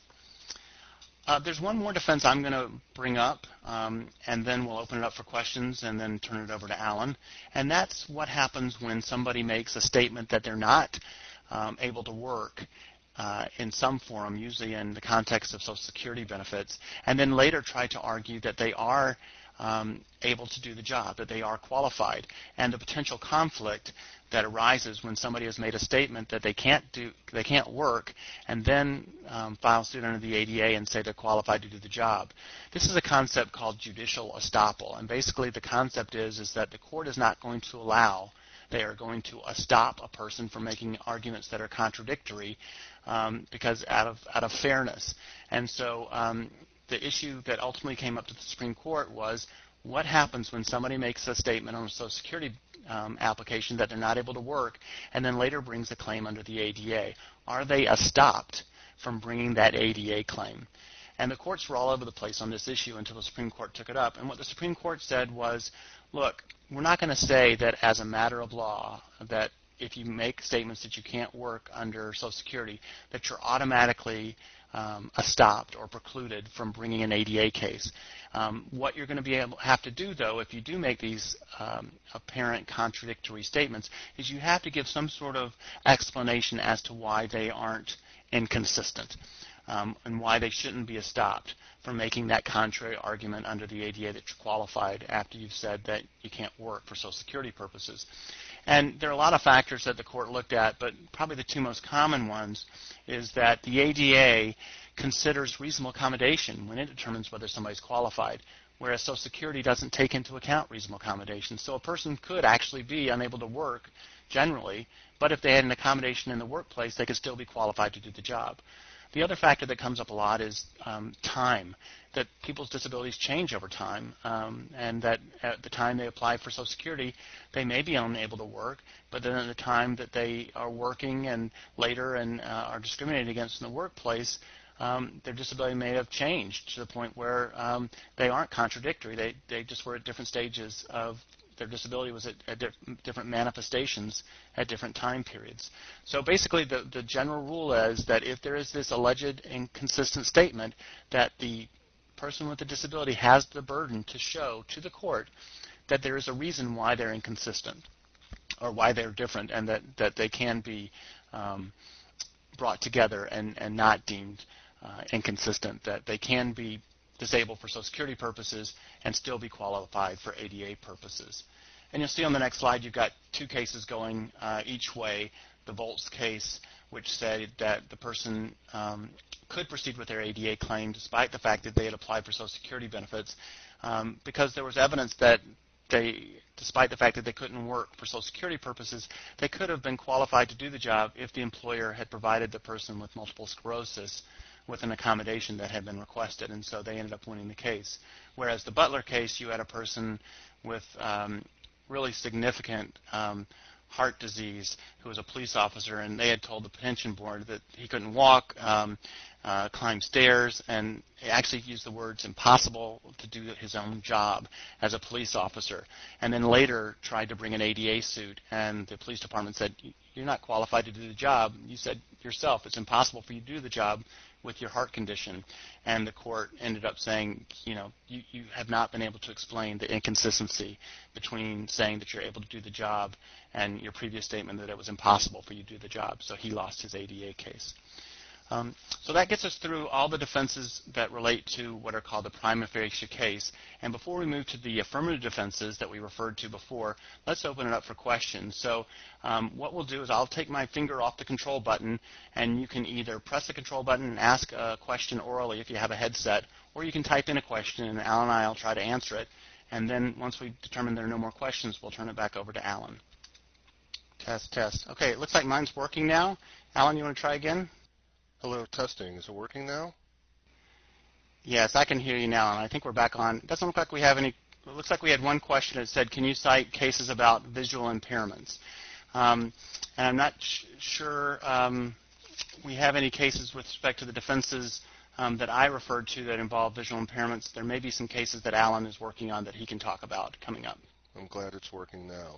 Uh, there's one more defense I'm going to bring up, um, and then we'll open it up for questions and then turn it over to Alan. And that's what happens when somebody makes a statement that they're not um, able to work uh, in some forum, usually in the context of Social Security benefits, and then later try to argue that they are um, able to do the job, that they are qualified, and the potential conflict that arises when somebody has made a statement that they can't do, they can't work, and then um, file suit under the A D A and say they're qualified to do the job. This is a concept called judicial estoppel, and basically the concept is is that the court is not going to allow, they are going to stop a person from making arguments that are contradictory um, because out of out of fairness. And so um, the issue that ultimately came up to the Supreme Court was, what happens when somebody makes a statement on a Social Security um, application that they're not able to work and then later brings a claim under the A D A? Are they stopped from bringing that A D A claim? And the courts were all over the place on this issue until the Supreme Court took it up. And what the Supreme Court said was, look, we're not going to say that as a matter of law that if you make statements that you can't work under Social Security, that you're automatically um, stopped or precluded from bringing an A D A case. Um, what you're going to be able have to do, though, if you do make these um, apparent contradictory statements, is you have to give some sort of explanation as to why they aren't inconsistent um, and why they shouldn't be stopped from making that contrary argument under the A D A that you're qualified after you've said that you can't work for Social Security purposes. And there are a lot of factors that the court looked at, but probably the two most common ones is that the A D A considers reasonable accommodation when it determines whether somebody's qualified, whereas Social Security doesn't take into account reasonable accommodation. So a person could actually be unable to work generally, but if they had an accommodation in the workplace, they could still be qualified to do the job. The other factor that comes up a lot is um, time, that people's disabilities change over time, um, and that at the time they apply for Social Security, they may be unable to work, but then at the time that they are working and later and uh, are discriminated against in the workplace, um, their disability may have changed to the point where um, they aren't contradictory. They, they just were at different stages of their disability was at, at different manifestations at different time periods. So basically the, the general rule is that if there is this alleged inconsistent statement, that the person with the disability has the burden to show to the court that there is a reason why they're inconsistent or why they're different, and that, that they can be um, brought together and, and not deemed uh, inconsistent, that they can be disabled for Social Security purposes and still be qualified for A D A purposes. And you'll see on the next slide you've got two cases going uh, each way. The Volts case, which said that the person um, could proceed with their A D A claim despite the fact that they had applied for Social Security benefits um, because there was evidence that they, despite the fact that they couldn't work for Social Security purposes, they could have been qualified to do the job if the employer had provided the person with multiple sclerosis with an accommodation that had been requested, and so they ended up winning the case. Whereas the Butler case, you had a person with um, really significant um, heart disease who was a police officer, and they had told the pension board that he couldn't walk, um, uh, climb stairs, and he actually used the words impossible to do his own job as a police officer, and then later tried to bring an A D A suit, and the police department said, you're not qualified to do the job. You said yourself it's impossible for you to do the job with your heart condition. And the court ended up saying, you know, you, you have not been able to explain the inconsistency between saying that you're able to do the job and your previous statement that it was impossible for you to do the job. So he lost his A D A case. Um, so that gets us through all the defenses that relate to what are called the prima facie case. And before we move to the affirmative defenses that we referred to before, let's open it up for questions. So um, what we'll do is I'll take my finger off the control button, and you can either press the control button and ask a question orally if you have a headset, or you can type in a question, and Alan and I will try to answer it. And then once we determine there are no more questions, we'll turn it back over to Alan. Test, test. Okay, it looks like mine's working now. Alan, you want to try again? Hello, testing. Is it working now? Yes, I can hear you now, and I think we're back on. It doesn't look like we have any. It looks like we had one question that said, can you cite cases about visual impairments? Um, and I'm not sh- sure um, we have any cases with respect to the defenses um, that I referred to that involve visual impairments, there may be some cases that Alan is working on that he can talk about coming up. I'm glad it's working now.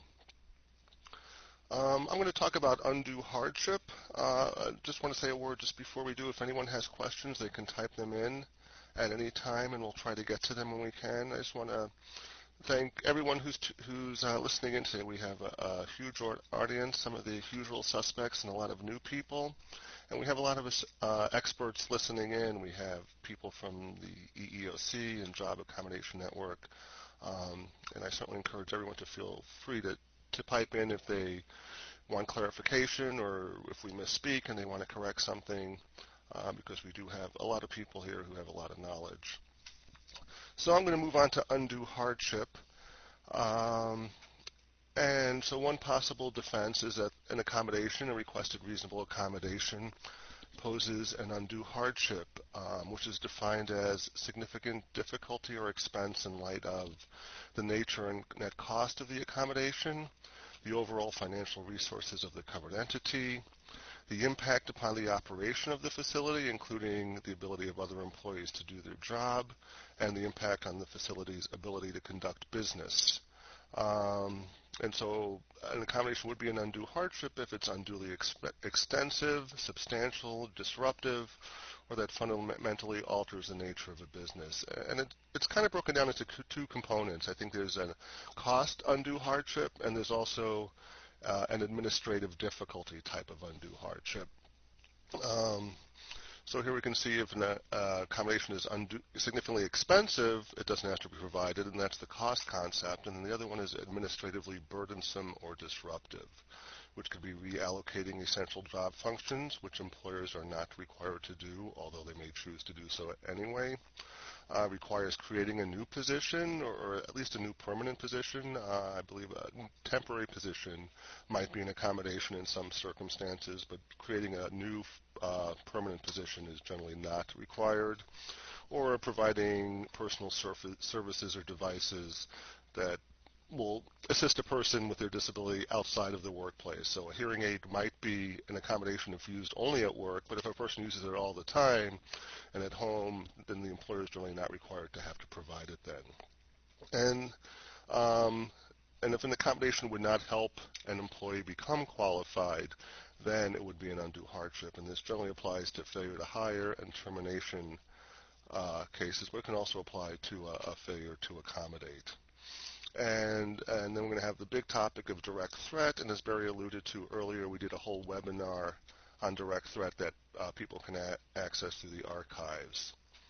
Um, I'm going to talk about undue hardship. Uh, I just want to say a word just before we do. If anyone has questions, they can type them in at any time, and we'll try to get to them when we can. I just want to thank everyone who's t- who's uh, listening in today. We have a, a huge or- audience, some of the usual suspects, and a lot of new people. And we have a lot of uh, experts listening in. We have people from the E E O C and Job Accommodation Network. Um, and I certainly encourage everyone to feel free to, to pipe in if they want clarification or if we misspeak and they want to correct something, uh, because we do have a lot of people here who have a lot of knowledge. So I'm going to move on to undue hardship. Um, and so one possible defense is that an accommodation, a requested reasonable accommodation, poses an undue hardship, um, which is defined as significant difficulty or expense in light of the nature and net cost of the accommodation, the overall financial resources of the covered entity, the impact upon the operation of the facility, including the ability of other employees to do their job, and the impact on the facility's ability to conduct business. Um, and so an accommodation would be an undue hardship if it's unduly exp- extensive, substantial, disruptive, or that fundamentally alters the nature of a business. And it, it's kind of broken down into two components. I think there's a cost undue hardship, and there's also uh, an administrative difficulty type of undue hardship. Um, So here we can see if an uh, accommodation is undue, significantly expensive, it doesn't have to be provided, and that's the cost concept. And then the other one is administratively burdensome or disruptive, which could be reallocating essential job functions, which employers are not required to do, although they may choose to do so anyway. Uh, requires creating a new position, or, or at least a new permanent position. Uh, I believe a temporary position might be an accommodation in some circumstances, but creating a new uh, permanent position is generally not required. Or providing personal surf- services or devices that will assist a person with their disability outside of the workplace. So a hearing aid might be an accommodation if used only at work, but if a person uses it all the time and at home, then the employer is generally not required to have to provide it then. And um, and if an accommodation would not help an employee become qualified, then it would be an undue hardship. And this generally applies to failure to hire and termination uh, cases, but it can also apply to a, a failure to accommodate. And, and then we're going to have the big topic of direct threat. And as Barry alluded to earlier, we did a whole webinar on direct threat that uh, people can a- access through the archives.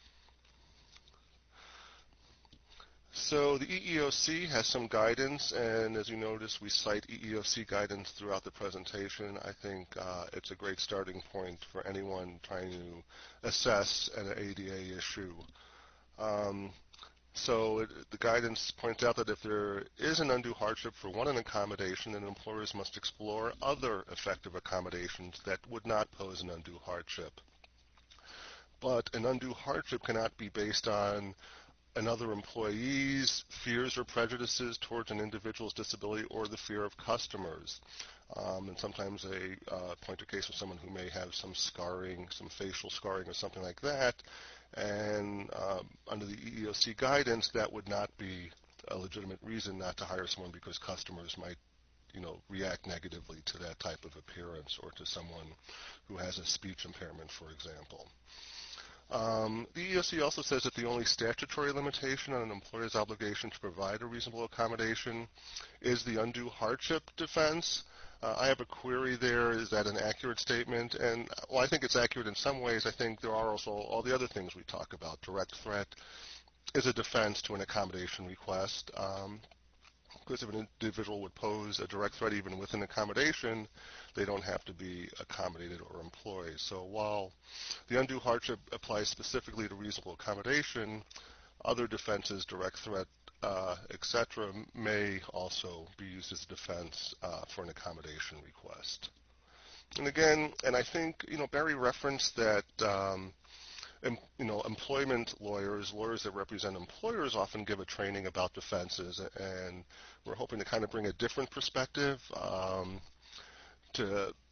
So the E E O C has some guidance, and as you notice, we cite E E O C guidance throughout the presentation. I think uh, it's a great starting point for anyone trying to assess an A D A issue. Um, So it, the guidance points out that if there is an undue hardship for one an accommodation, then employers must explore other effective accommodations that would not pose an undue hardship. But an undue hardship cannot be based on another employee's fears or prejudices towards an individual's disability or the fear of customers. Um, and sometimes they uh, point to a case of someone who may have some scarring, some facial scarring or something like that. And um, under the E E O C guidance, that would not be a legitimate reason not to hire someone because customers might, you know, react negatively to that type of appearance or to someone who has a speech impairment, for example. Um, the E E O C also says that the only statutory limitation on an employer's obligation to provide a reasonable accommodation is the undue hardship defense. Uh, I have a query there. Is that an accurate statement? And well, I think it's accurate in some ways. I think there are also all the other things we talk about. Direct threat is a defense to an accommodation request. Um, because if an individual would pose a direct threat even with an accommodation, they don't have to be accommodated or employed. So while the undue hardship applies specifically to reasonable accommodation, other defenses, direct threat, uh, et cetera, may also be used as a defense uh, for an accommodation request. And again, and I think, you know, Barry referenced that um, Em, you know, employment lawyers, lawyers that represent employers often give a training about defenses, and we're hoping to kind of bring a different perspective um, to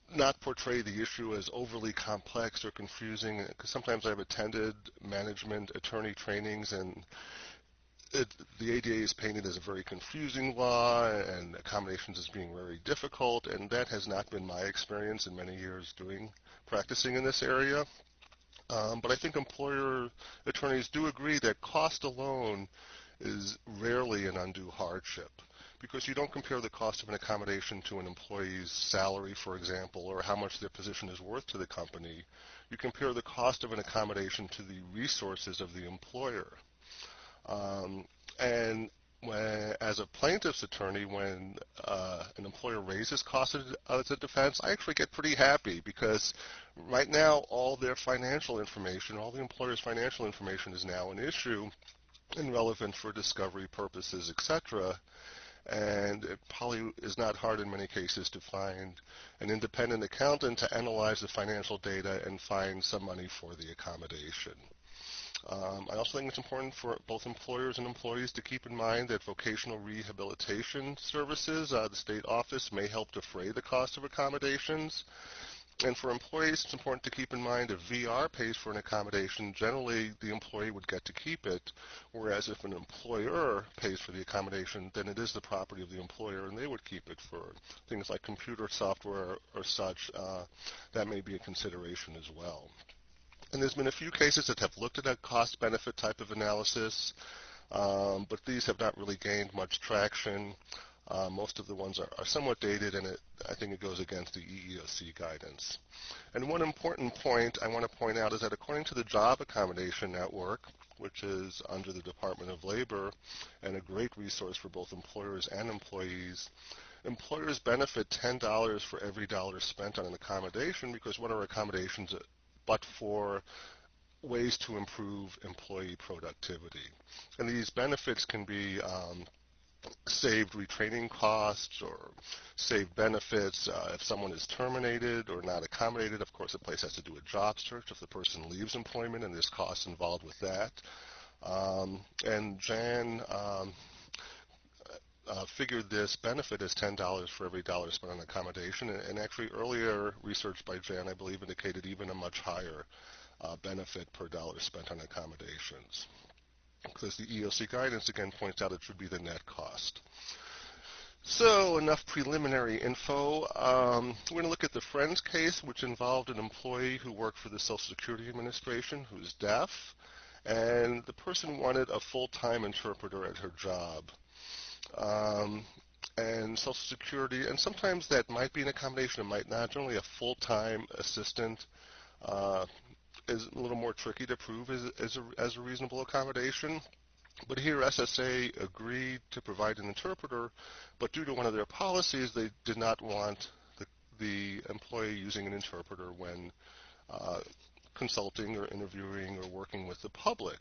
not portray the issue as overly complex or confusing, because sometimes I've attended management attorney trainings, and it, the A D A is painted as a very confusing law and accommodations as being very difficult, and that has not been my experience in many years doing practicing in this area. Um, but I think employer attorneys do agree that cost alone is rarely an undue hardship, because you don't compare the cost of an accommodation to an employee's salary, for example, or how much their position is worth to the company. You compare the cost of an accommodation to the resources of the employer. Um, and when, as a plaintiff's attorney, when uh, an employer raises costs as a defense, I actually get pretty happy, because right now all their financial information, all the employer's financial information is now an issue and relevant for discovery purposes, et cetera. And it probably is not hard in many cases to find an independent accountant to analyze the financial data and find some money for the accommodation. Um, I also think it's important for both employers and employees to keep in mind that vocational rehabilitation services, uh, the state office, may help defray the cost of accommodations. And for employees, it's important to keep in mind if V R pays for an accommodation, generally the employee would get to keep it, whereas if an employer pays for the accommodation, then it is the property of the employer and they would keep it for things like computer software or such. Uh, that may be a consideration as well. And there's been a few cases that have looked at a cost-benefit type of analysis, um, but these have not really gained much traction. Uh, most of the ones are, are somewhat dated, and it, I think it goes against the E E O C guidance. And one important point I want to point out is that according to the Job Accommodation Network, which is under the Department of Labor and a great resource for both employers and employees, employers benefit ten dollars for every dollar spent on an accommodation, because what are accommodations but for ways to improve employee productivity? And these benefits can be um, saved retraining costs or saved benefits. Uh, if someone is terminated or not accommodated, of course, the place has to do a job search if the person leaves employment, and there's costs involved with that. Um, and Jan um, uh, figured this benefit as ten dollars for every dollar spent on accommodation, and, and actually earlier research by Jan, I believe, indicated even a much higher uh, benefit per dollar spent on accommodations, because the E E O C guidance again points out it should be the net cost. So enough preliminary info. Um, we're going to look at the Friends case, which involved an employee who worked for the Social Security Administration who's deaf, and the person wanted a full-time interpreter at her job. Um, and Social Security, and sometimes that might be an accommodation, it might not. Generally, a full-time assistant uh, is a little more tricky to prove as, as, a, as a reasonable accommodation. But here S S A agreed to provide an interpreter, but due to one of their policies, they did not want the, the employee using an interpreter when uh, consulting or interviewing or working with the public.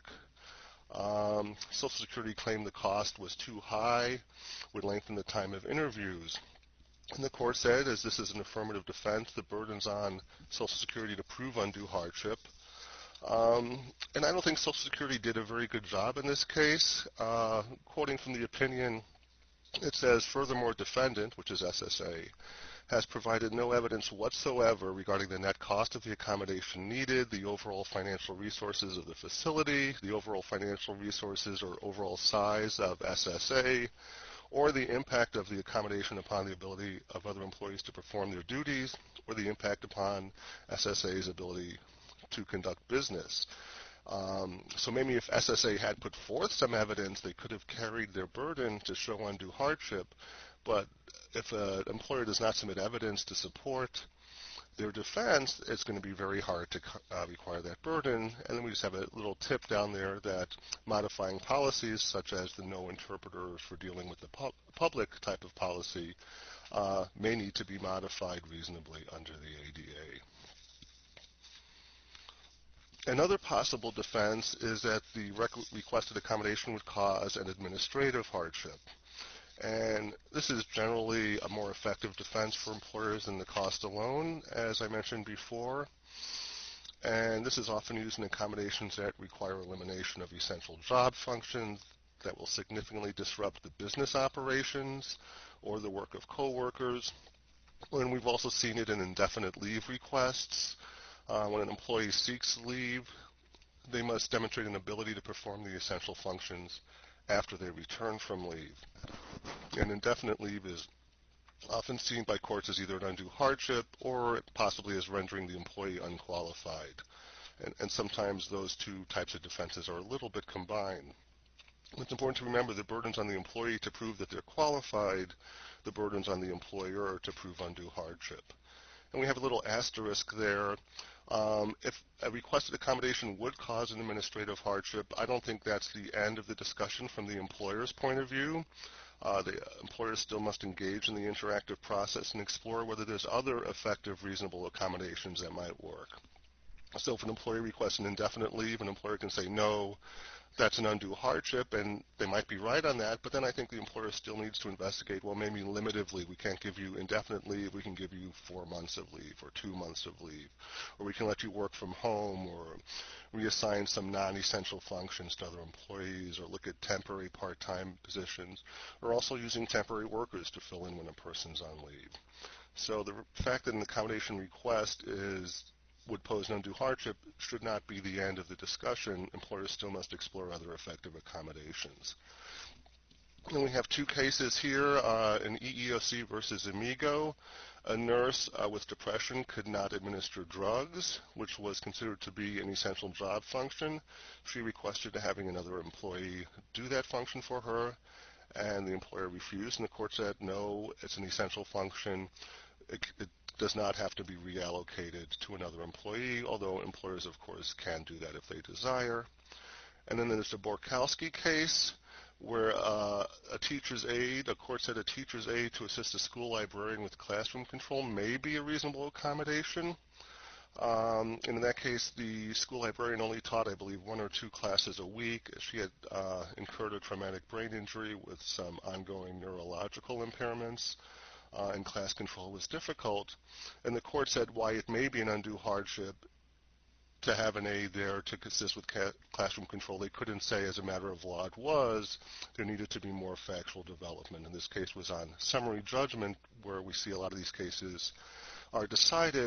Um, Social Security claimed the cost was too high, would lengthen the time of interviews. And the court said, as this is an affirmative defense, the burden's on Social Security to prove undue hardship. Um, and I don't think Social Security did a very good job in this case. Uh, quoting from the opinion, it says, furthermore, defendant, which is S S A, has provided no evidence whatsoever regarding the net cost of the accommodation needed, the overall financial resources of the facility, the overall financial resources or overall size of S S A, or the impact of the accommodation upon the ability of other employees to perform their duties, or the impact upon S S A's ability to conduct business. Um, so maybe if S S A had put forth some evidence, they could have carried their burden to show undue hardship. But if an employer does not submit evidence to support their defense, it's going to be very hard to uh, require that burden. And then we just have a little tip down there that modifying policies, such as the no interpreters for dealing with the pu- public type of policy, uh, may need to be modified reasonably under the A D A. Another possible defense is that the rec- requested accommodation would cause an administrative hardship. And this is generally a more effective defense for employers than the cost alone, as I mentioned before. And this is often used in accommodations that require elimination of essential job functions that will significantly disrupt the business operations or the work of coworkers. And we've also seen it in indefinite leave requests. Uh, when an employee seeks leave, they must demonstrate an ability to perform the essential functions after they return from leave. And indefinite leave is often seen by courts as either an undue hardship or possibly as rendering the employee unqualified. And, and sometimes those two types of defenses are a little bit combined. It's important to remember the burden's on the employee to prove that they're qualified, the burden's on the employer to prove undue hardship. And we have a little asterisk there. Um, if a requested accommodation would cause an administrative hardship, I don't think that's the end of the discussion from the employer's point of view. Uh, the employer still must engage in the interactive process and explore whether there's other effective, reasonable accommodations that might work. So if an employee requests an indefinite leave, an employer can say no, that's an undue hardship, and they might be right on that, but then I think the employer still needs to investigate, well, maybe limited leave. We can't give you indefinite leave. We can give you four months of leave or two months of leave, or we can let you work from home or reassign some non-essential functions to other employees, or look at temporary part-time positions, or also using temporary workers to fill in when a person's on leave. So the fact that an accommodation request is would pose an undue hardship should not be the end of the discussion. Employers still must explore other effective accommodations. And we have two cases here, uh, an E E O C versus Amigo. A nurse uh, with depression could not administer drugs, which was considered to be an essential job function. She requested having another employee do that function for her, and the employer refused, and the court said, no, it's an essential function. It, it does not have to be reallocated to another employee, although employers, of course, can do that if they desire. And then there's the Borkowski case, where uh, a teacher's aide, a court said a teacher's aide to assist a school librarian with classroom control may be a reasonable accommodation. Um, and in that case, the school librarian only taught, I believe, one or two classes a week. She had uh, incurred a traumatic brain injury with some ongoing neurological impairments. Uh, and class control was difficult. And the court said why it may be an undue hardship to have an aide there to assist with ca- classroom control. They couldn't say as a matter of law it was. There needed to be more factual development. And this case was on summary judgment, where we see a lot of these cases are decided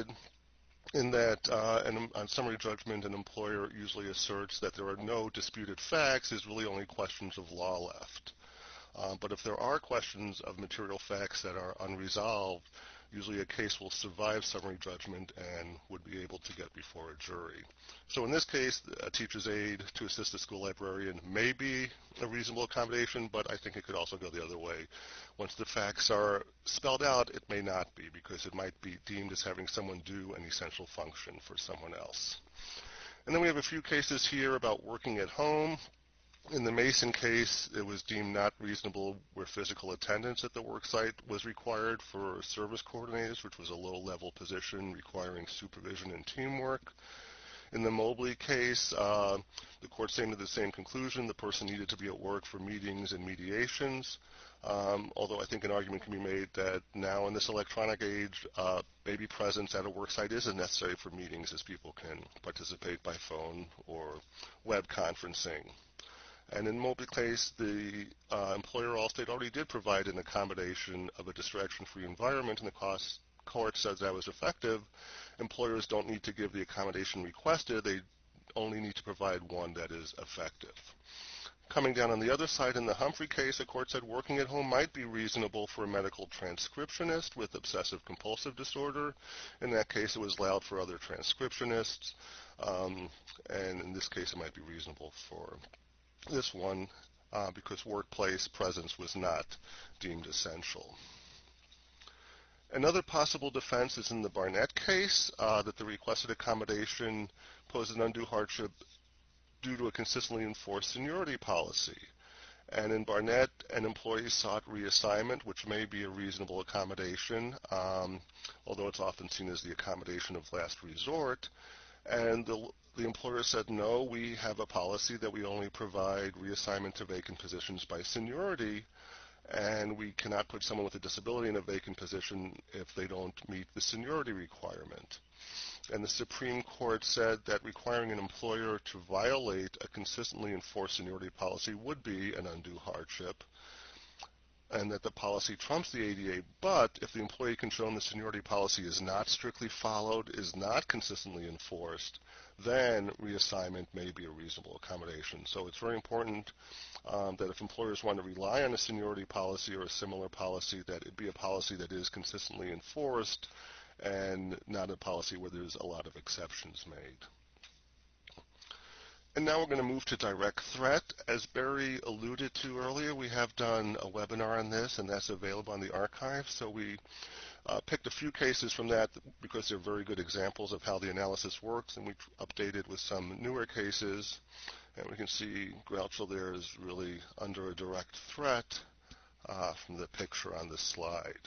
in that uh, an, on summary judgment, an employer usually asserts that there are no disputed facts. There's really only questions of law left. Uh, but if there are questions of material facts that are unresolved, usually a case will survive summary judgment and would be able to get before a jury. So in this case, a teacher's aide to assist a school librarian may be a reasonable accommodation, but I think it could also go the other way. Once the facts are spelled out, it may not be, because it might be deemed as having someone do an essential function for someone else. And then we have a few cases here about working at home. In the Mason case, it was deemed not reasonable where physical attendance at the worksite was required for service coordinators, which was a low-level position requiring supervision and teamwork. In the Mobley case, uh, the court came to the same conclusion. The person needed to be at work for meetings and mediations, um, although I think an argument can be made that now in this electronic age, uh, maybe presence at a worksite isn't necessary for meetings, as people can participate by phone or web conferencing. And in Mobley case, the uh, employer Allstate already did provide an accommodation of a distraction-free environment, and the cost, court says that was effective. Employers don't need to give the accommodation requested. They only need to provide one that is effective. Coming down on the other side, in the Humphrey case, the court said working at home might be reasonable for a medical transcriptionist with obsessive-compulsive disorder. In that case, it was allowed for other transcriptionists, um, and in this case, it might be reasonable for this one uh, because workplace presence was not deemed essential. Another possible defense is in the Barnett case, uh, that the requested accommodation posed an undue hardship due to a consistently enforced seniority policy. And in Barnett, an employee sought reassignment, which may be a reasonable accommodation, um, although it's often seen as the accommodation of last resort. And the, the employer said, no, we have a policy that we only provide reassignment to vacant positions by seniority, and we cannot put someone with a disability in a vacant position if they don't meet the seniority requirement. And the Supreme Court said that requiring an employer to violate a consistently enforced seniority policy would be an undue hardship. and that the policy trumps the A D A, but if the employee can show the seniority policy is not strictly followed, is not consistently enforced, then reassignment may be a reasonable accommodation. So it's very important um, that if employers want to rely on a seniority policy or a similar policy, that it be a policy that is consistently enforced and not a policy where there's a lot of exceptions made. And now we're going to move to direct threat. As Barry alluded to earlier, we have done a webinar on this, and that's available on the archive. So we uh, picked a few cases from that because they're very good examples of how the analysis works, and we updated with some newer cases. And we can see Groucho there is really under a direct threat uh, from the picture on this slide.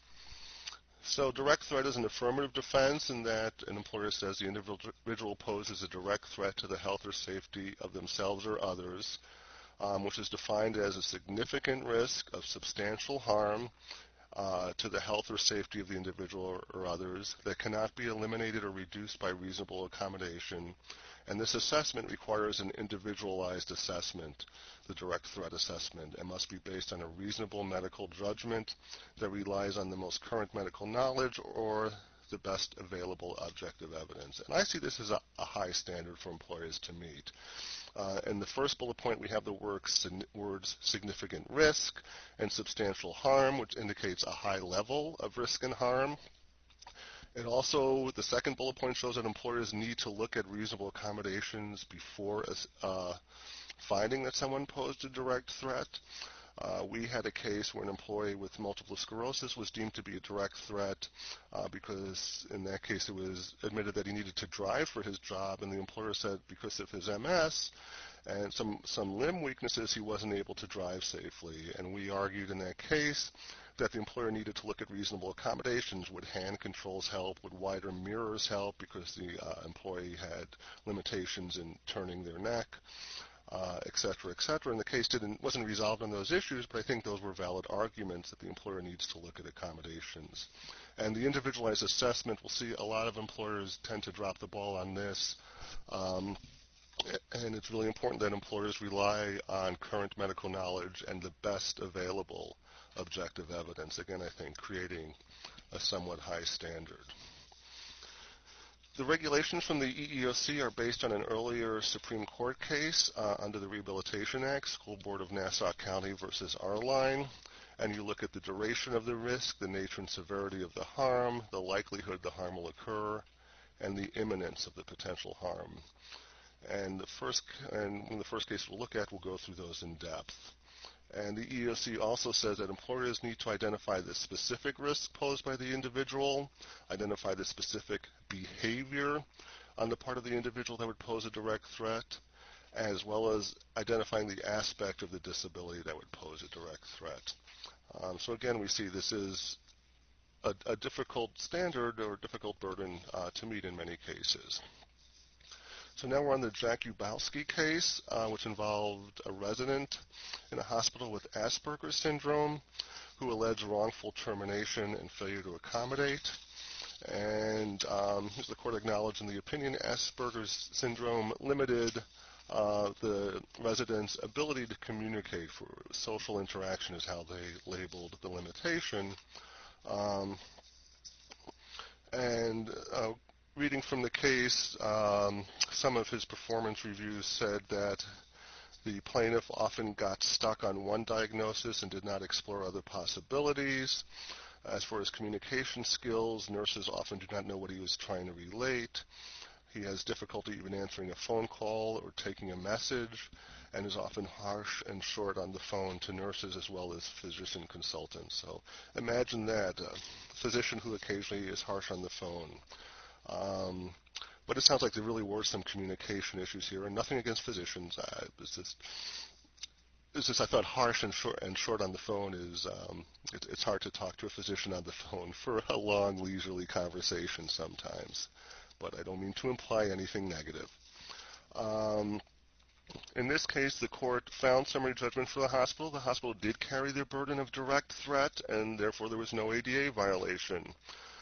So direct threat is an affirmative defense in that an employer says the individual poses a direct threat to the health or safety of themselves or others, um, which is defined as a significant risk of substantial harm uh, to the health or safety of the individual or, or others that cannot be eliminated or reduced by reasonable accommodation. And this assessment requires an individualized assessment, the direct threat assessment, and must be based on a reasonable medical judgment that relies on the most current medical knowledge or the best available objective evidence. And I see this as a, a high standard for employers to meet. Uh, in the first bullet point, we have the words, words significant risk and substantial harm, which indicates a high level of risk and harm. It also, the second bullet point shows that employers need to look at reasonable accommodations before uh, finding that someone posed a direct threat. Uh, we had a case where an employee with multiple sclerosis was deemed to be a direct threat uh, because in that case it was admitted that he needed to drive for his job, and the employer said because of his M S and some, some limb weaknesses he wasn't able to drive safely. And we argued in that case that the employer needed to look at reasonable accommodations. Would hand controls help? Would wider mirrors help because the uh, employee had limitations in turning their neck, uh, et cetera, et cetera. And the case didn't, wasn't resolved on those issues, but I think those were valid arguments that the employer needs to look at accommodations. And the individualized assessment, we'll see a lot of employers tend to drop the ball on this. Um, and it's really important that employers rely on current medical knowledge and the best available objective evidence. Again, I think creating a somewhat high standard. The regulations from the E E O C are based on an earlier Supreme Court case uh, under the Rehabilitation Act, School Board of Nassau County versus R-Line. And you look at the duration of the risk, the nature and severity of the harm, the likelihood the harm will occur, and the imminence of the potential harm. And the first, and in the first case we'll look at, we'll go through those in depth. And the E E O C also says that employers need to identify the specific risk posed by the individual, identify the specific behavior on the part of the individual that would pose a direct threat, as well as identifying the aspect of the disability that would pose a direct threat. Um, so again, we see this is a, a difficult standard or difficult burden uh, to meet in many cases. So now we're on the Jack Ubowski case, uh, which involved a resident in a hospital with Asperger's syndrome who alleged wrongful termination and failure to accommodate. And um, as the court acknowledged in the opinion, Asperger's syndrome limited uh, the resident's ability to communicate. For social interaction is how they labeled the limitation. Um, and uh, Reading from the case, um, some of his performance reviews said that the plaintiff often got stuck on one diagnosis and did not explore other possibilities. As for his communication skills, nurses often do not know what he was trying to relate. He has difficulty even answering a phone call or taking a message, and is often harsh and short on the phone to nurses as well as physician consultants. So imagine that, a physician who occasionally is harsh on the phone. Um, but it sounds like there really were some communication issues here, and nothing against physicians. Uh, it's just, it's just I thought harsh and short, and short on the phone is, um, it, it's hard to talk to a physician on the phone for a long, leisurely conversation sometimes. But I don't mean to imply anything negative. Um, in this case, the court found summary judgment for the hospital. The hospital did carry their burden of direct threat, and therefore there was no A D A violation.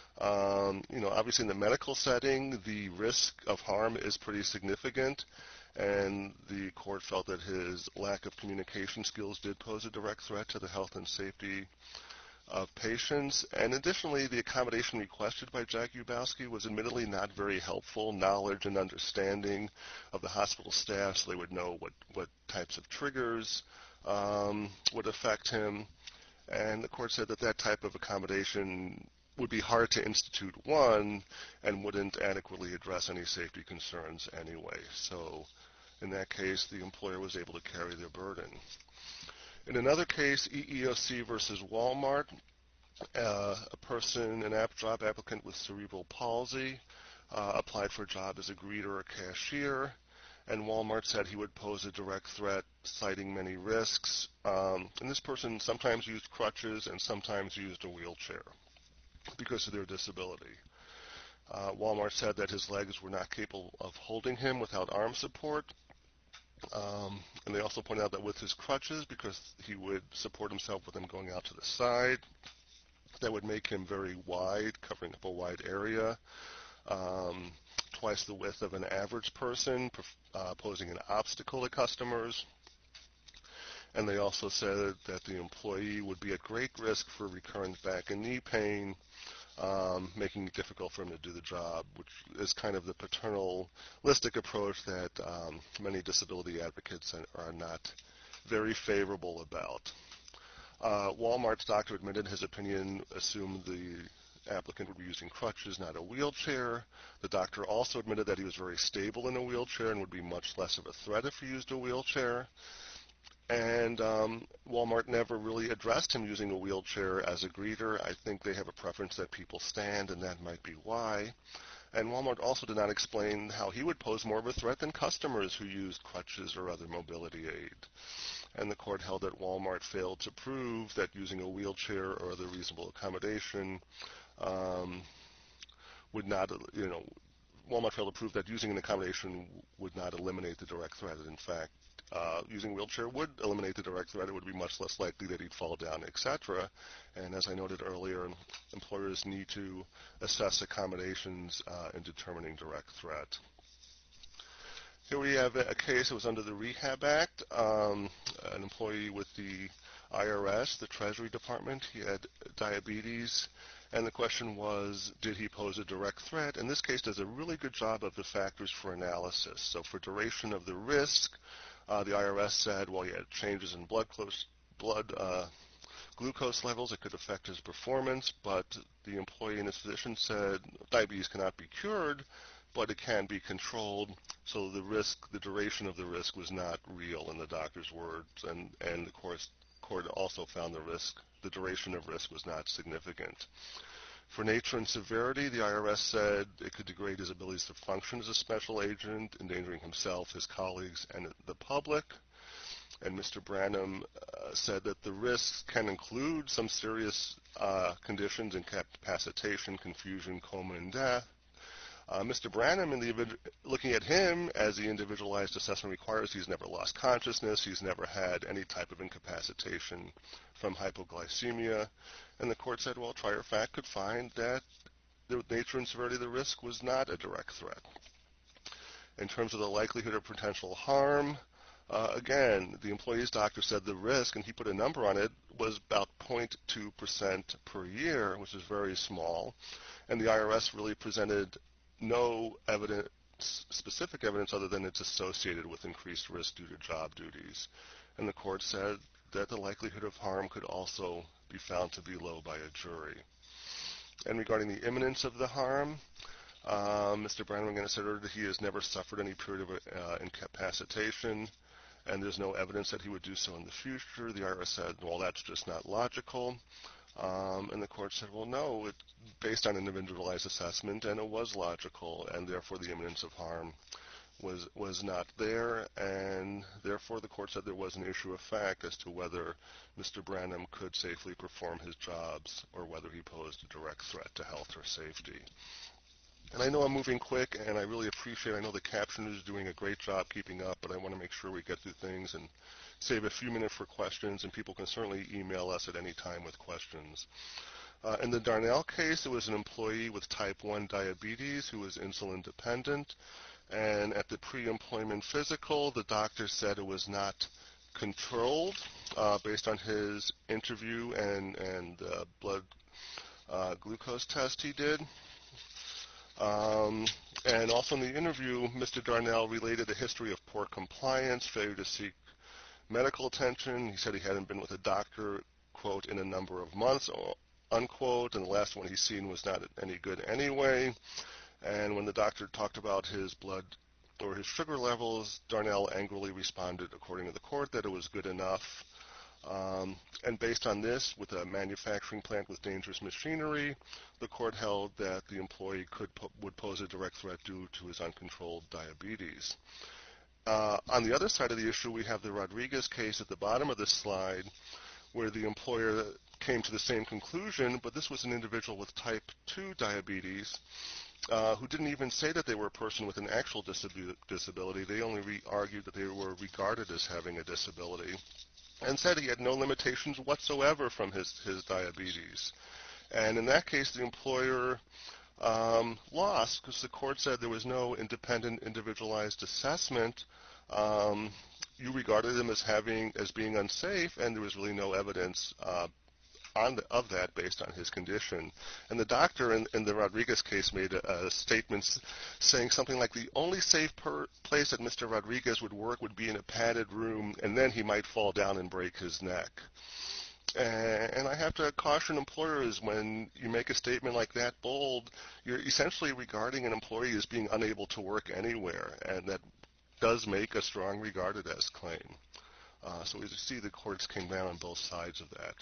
Um, you know, obviously in the medical setting, the risk of harm is pretty significant, and the court felt that his lack of communication skills did pose a direct threat to the health and safety of patients. And additionally, the accommodation requested by Jack Ubowski was admittedly not very helpful. Knowledge and understanding of the hospital staff, so they would know what, what types of triggers um, would affect him. And the court said that that type of accommodation would be hard to institute, one, and wouldn't adequately address any safety concerns anyway. So in that case, the employer was able to carry their burden. In another case, E E O C versus Walmart, uh, a person, an app job applicant with cerebral palsy, uh, applied for a job as a greeter or cashier, and Walmart said he would pose a direct threat, citing many risks. Um, and this person sometimes used crutches and sometimes used a wheelchair because of their disability. Uh, Walmart said that his legs were not capable of holding him without arm support. Um, and they also pointed out that with his crutches, because he would support himself with them going out to the side, that would make him very wide, covering up a wide area, um, twice the width of an average person, uh, posing an obstacle to customers. And they also said that the employee would be at great risk for recurrent back and knee pain, Um, making it difficult for him to do the job, which is kind of the paternalistic approach that um, many disability advocates are not very favorable about. Uh, Walmart's doctor admitted his opinion assumed the applicant would be using crutches, not a wheelchair. The doctor also admitted that he was very stable in a wheelchair and would be much less of a threat if he used a wheelchair. And um, Walmart never really addressed him using a wheelchair as a greeter. I think they have a preference that people stand, and that might be why. And Walmart also did not explain how he would pose more of a threat than customers who used crutches or other mobility aid. And the court held that Walmart failed to prove that using a wheelchair or other reasonable accommodation um, would not, you know, Walmart failed to prove that using an accommodation would not eliminate the direct threat. In fact, Uh, using a wheelchair would eliminate the direct threat. It would be much less likely that he'd fall down, et cetera. And as I noted earlier, employers need to assess accommodations uh, in determining direct threat. Here we have a case that was under the Rehab Act. Um, an employee with the I R S, the Treasury Department, he had diabetes. And the question was, did he pose a direct threat? And this case does a really good job of the factors for analysis. So for duration of the risk, uh, the I R S said, well, he had changes in blood, close, blood uh, glucose levels. It could affect his performance. But the employee and his physician said diabetes cannot be cured, but it can be controlled. So the risk, the duration of the risk was not real in the doctor's words. And, and the course, court also found the risk, the duration of risk was not significant. For nature and severity, the I R S said it could degrade his abilities to function as a special agent, endangering himself, his colleagues, and the public. And Mister Branham uh, said that the risks can include some serious uh, conditions, incapacitation, confusion, coma, and death. Uh, Mister Branham, in the, looking at him as the individualized assessment requires, he's never lost consciousness, he's never had any type of incapacitation from hypoglycemia. And the court said, well, trier fact could find that the nature and severity of the risk was not a direct threat. In terms of the likelihood of potential harm, uh, again, the employee's doctor said the risk, and he put a number on it, was about zero point two percent per year, which is very small. And the I R S really presented no evidence, specific evidence other than it's associated with increased risk due to job duties. And the court said that the likelihood of harm could also be found to be low by a jury. And regarding the imminence of the harm, um, Mister Branham again asserted that he has never suffered any period of uh, incapacitation, and there's no evidence that he would do so in the future. The I R S said, well, that's just not logical. Um, and the court said, well, no, it's based on an individualized assessment, and it was logical, and therefore the imminence of harm was was not there, and therefore the court said there was an issue of fact as to whether Mister Branham could safely perform his jobs or whether he posed a direct threat to health or safety. And I know I'm moving quick, and I really appreciate it. I know the caption is doing a great job keeping up, but I want to make sure we get through things and save a few minutes for questions, and people can certainly email us at any time with questions. Uh, in the Darnell case, it was an employee with type one diabetes who was insulin dependent, And at the pre-employment physical, the doctor said it was not controlled uh, based on his interview and, and uh, blood uh, glucose test he did. Um, and also in the interview, Mister Darnell related a history of poor compliance, failure to seek medical attention. He said he hadn't been with a doctor, quote, in a number of months, unquote, and the last one he's seen was not any good anyway. And when the doctor talked about his blood or his sugar levels, Darnell angrily responded, according to the court, that it was good enough. Um, and based on this, with a manufacturing plant with dangerous machinery, the court held that the employee could po- would pose a direct threat due to his uncontrolled diabetes. Uh, on the other side of the issue, we have the Rodriguez case at the bottom of this slide, where the employer came to the same conclusion, but this was an individual with type two diabetes uh, who didn't even say that they were a person with an actual disabi- disability. They only re- argued that they were regarded as having a disability, and said he had no limitations whatsoever from his, his diabetes. And in that case, the employer um, lost because the court said there was no independent, individualized assessment. Um, you regarded him as having, as being unsafe, and there was really no evidence uh, on the, of that based on his condition. And the doctor in, in the Rodriguez case made a, a statement saying something like the only safe per place that Mister Rodriguez would work would be in a padded room, and then he might fall down and break his neck. And, and I have to caution employers, when you make a statement like that bold, you're essentially regarding an employee as being unable to work anywhere, and that does make a strong regarded as claim. Uh, so we see the courts came down on both sides of that.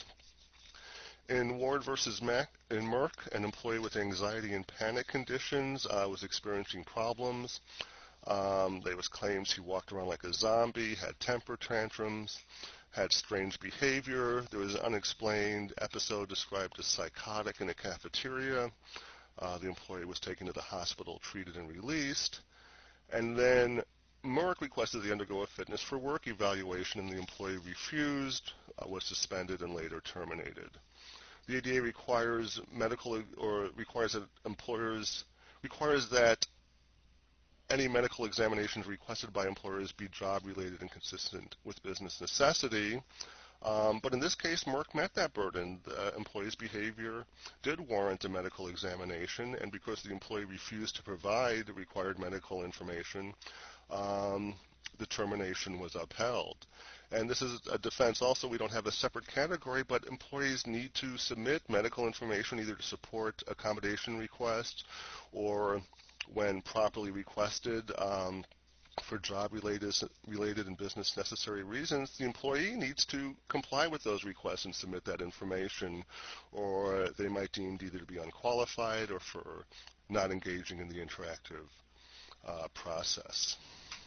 In Ward versus Mac, in Merck, an employee with anxiety and panic conditions uh, was experiencing problems. Um, there was claims he walked around like a zombie, had temper tantrums, had strange behavior. There was an unexplained episode described as psychotic in a cafeteria. Uh, the employee was taken to the hospital, treated, and released. And then Merck requested they undergo a fitness for work evaluation, and the employee refused, uh, was suspended, and later terminated. The A D A requires medical or requires that employers requires that any medical examinations requested by employers be job-related and consistent with business necessity. Um, but in this case, Merck met that burden. The employee's behavior did warrant a medical examination, and because the employee refused to provide the required medical information, um, the termination was upheld. And this is a defense also. We don't have a separate category, but employees need to submit medical information either to support accommodation requests or, when properly requested, um, for job-related related and business necessary reasons, the employee needs to comply with those requests and submit that information, or they might be deemed either to be unqualified or for not engaging in the interactive uh, process.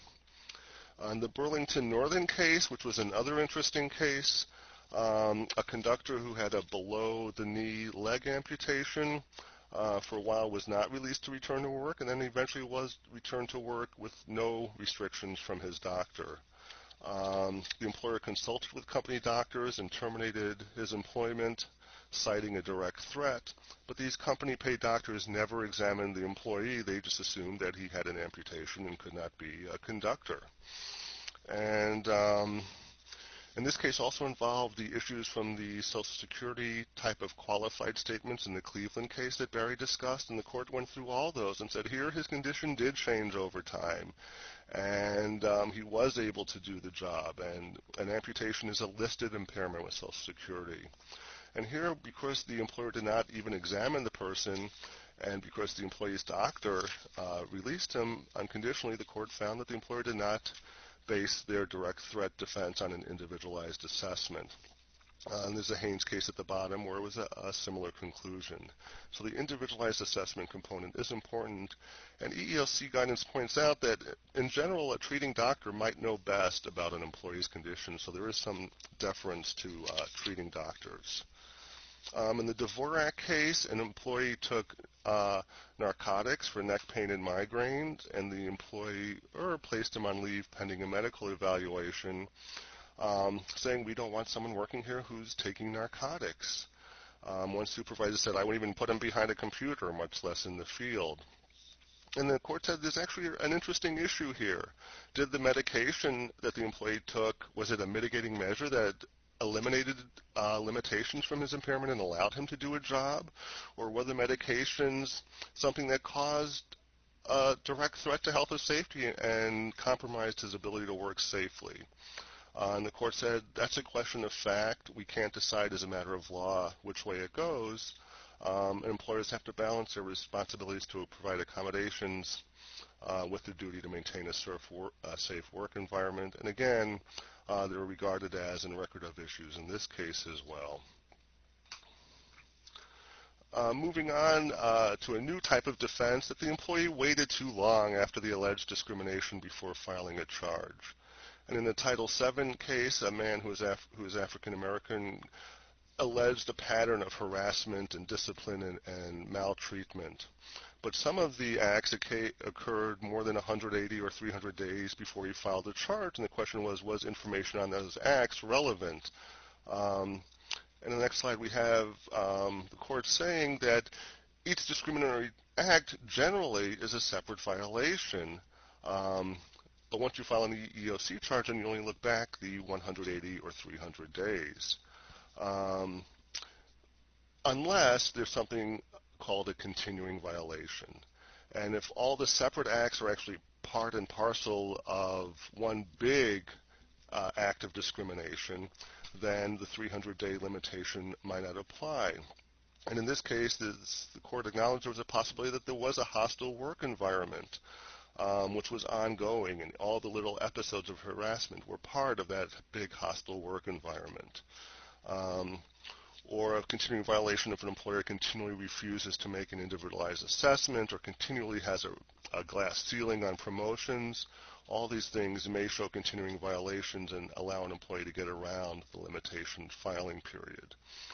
On the Burlington Northern case, which was another interesting case, um, a conductor who had a below-the-knee leg amputation uh, for a while was not released to return to work, and then eventually was returned to work with no restrictions from his doctor. Um, the employer consulted with company doctors and terminated his employment, citing a direct threat, but these company-paid doctors never examined the employee. They just assumed that he had an amputation and could not be a conductor. And um, in this case also involved the issues from the Social Security type of qualified statements in the Cleveland case that Barry discussed, and the court went through all those and said, here his condition did change over time, and um, he was able to do the job, and an amputation is a listed impairment with Social Security. And here, because the employer did not even examine the person, and because the employee's doctor uh, released him unconditionally, the court found that the employer did not base their direct threat defense on an individualized assessment. Uh, and there's a Haynes case at the bottom where it was a, a similar conclusion. So the individualized assessment component is important, and E E O C guidance points out that in general a treating doctor might know best about an employee's condition, so there is some deference to uh, treating doctors. Um, in the Dvorak case, an employee took uh, narcotics for neck pain and migraines, and the employer placed him on leave pending a medical evaluation, um, saying, we don't want someone working here who's taking narcotics. Um, one supervisor said, I wouldn't even put him behind a computer, much less in the field. And the court said there's actually an interesting issue here. Did the medication that the employee took, was it a mitigating measure that eliminated uh, limitations from his impairment and allowed him to do a job? Or were the medications something that caused a direct threat to health or safety and compromised his ability to work safely? Uh, and the court said that's a question of fact. We can't decide as a matter of law which way it goes. Um, and employers have to balance their responsibilities to provide accommodations uh, with the duty to maintain a safe work, uh, safe work environment. And again, uh, they're regarded as a record of issues in this case as well. Uh, moving on uh, to a new type of defense, that the employee waited too long after the alleged discrimination before filing a charge. And in the Title seven case, a man who is, Af- who is African American alleged a pattern of harassment and discipline and, and maltreatment. But some of the acts occurred more than one hundred eighty or three hundred days before he filed a charge, and the question was, was information on those acts relevant? Um, and in the next slide we have um, the court saying that each discriminatory act generally is a separate violation. Um, but once you file an E E O C charge, then you only look back the one hundred eighty or three hundred days. Um, unless there's something called a continuing violation. And if all the separate acts are actually part and parcel of one big uh, act of discrimination, then the three hundred day limitation might not apply. And in this case, this, the court acknowledged there was a possibility that there was a hostile work environment, um, which was ongoing, and all the little episodes of harassment were part of that big hostile work environment. Um, or a continuing violation if an employer continually refuses to make an individualized assessment or continually has a, a glass ceiling on promotions. All these things may show continuing violations and allow an employee to get around the limitation filing period.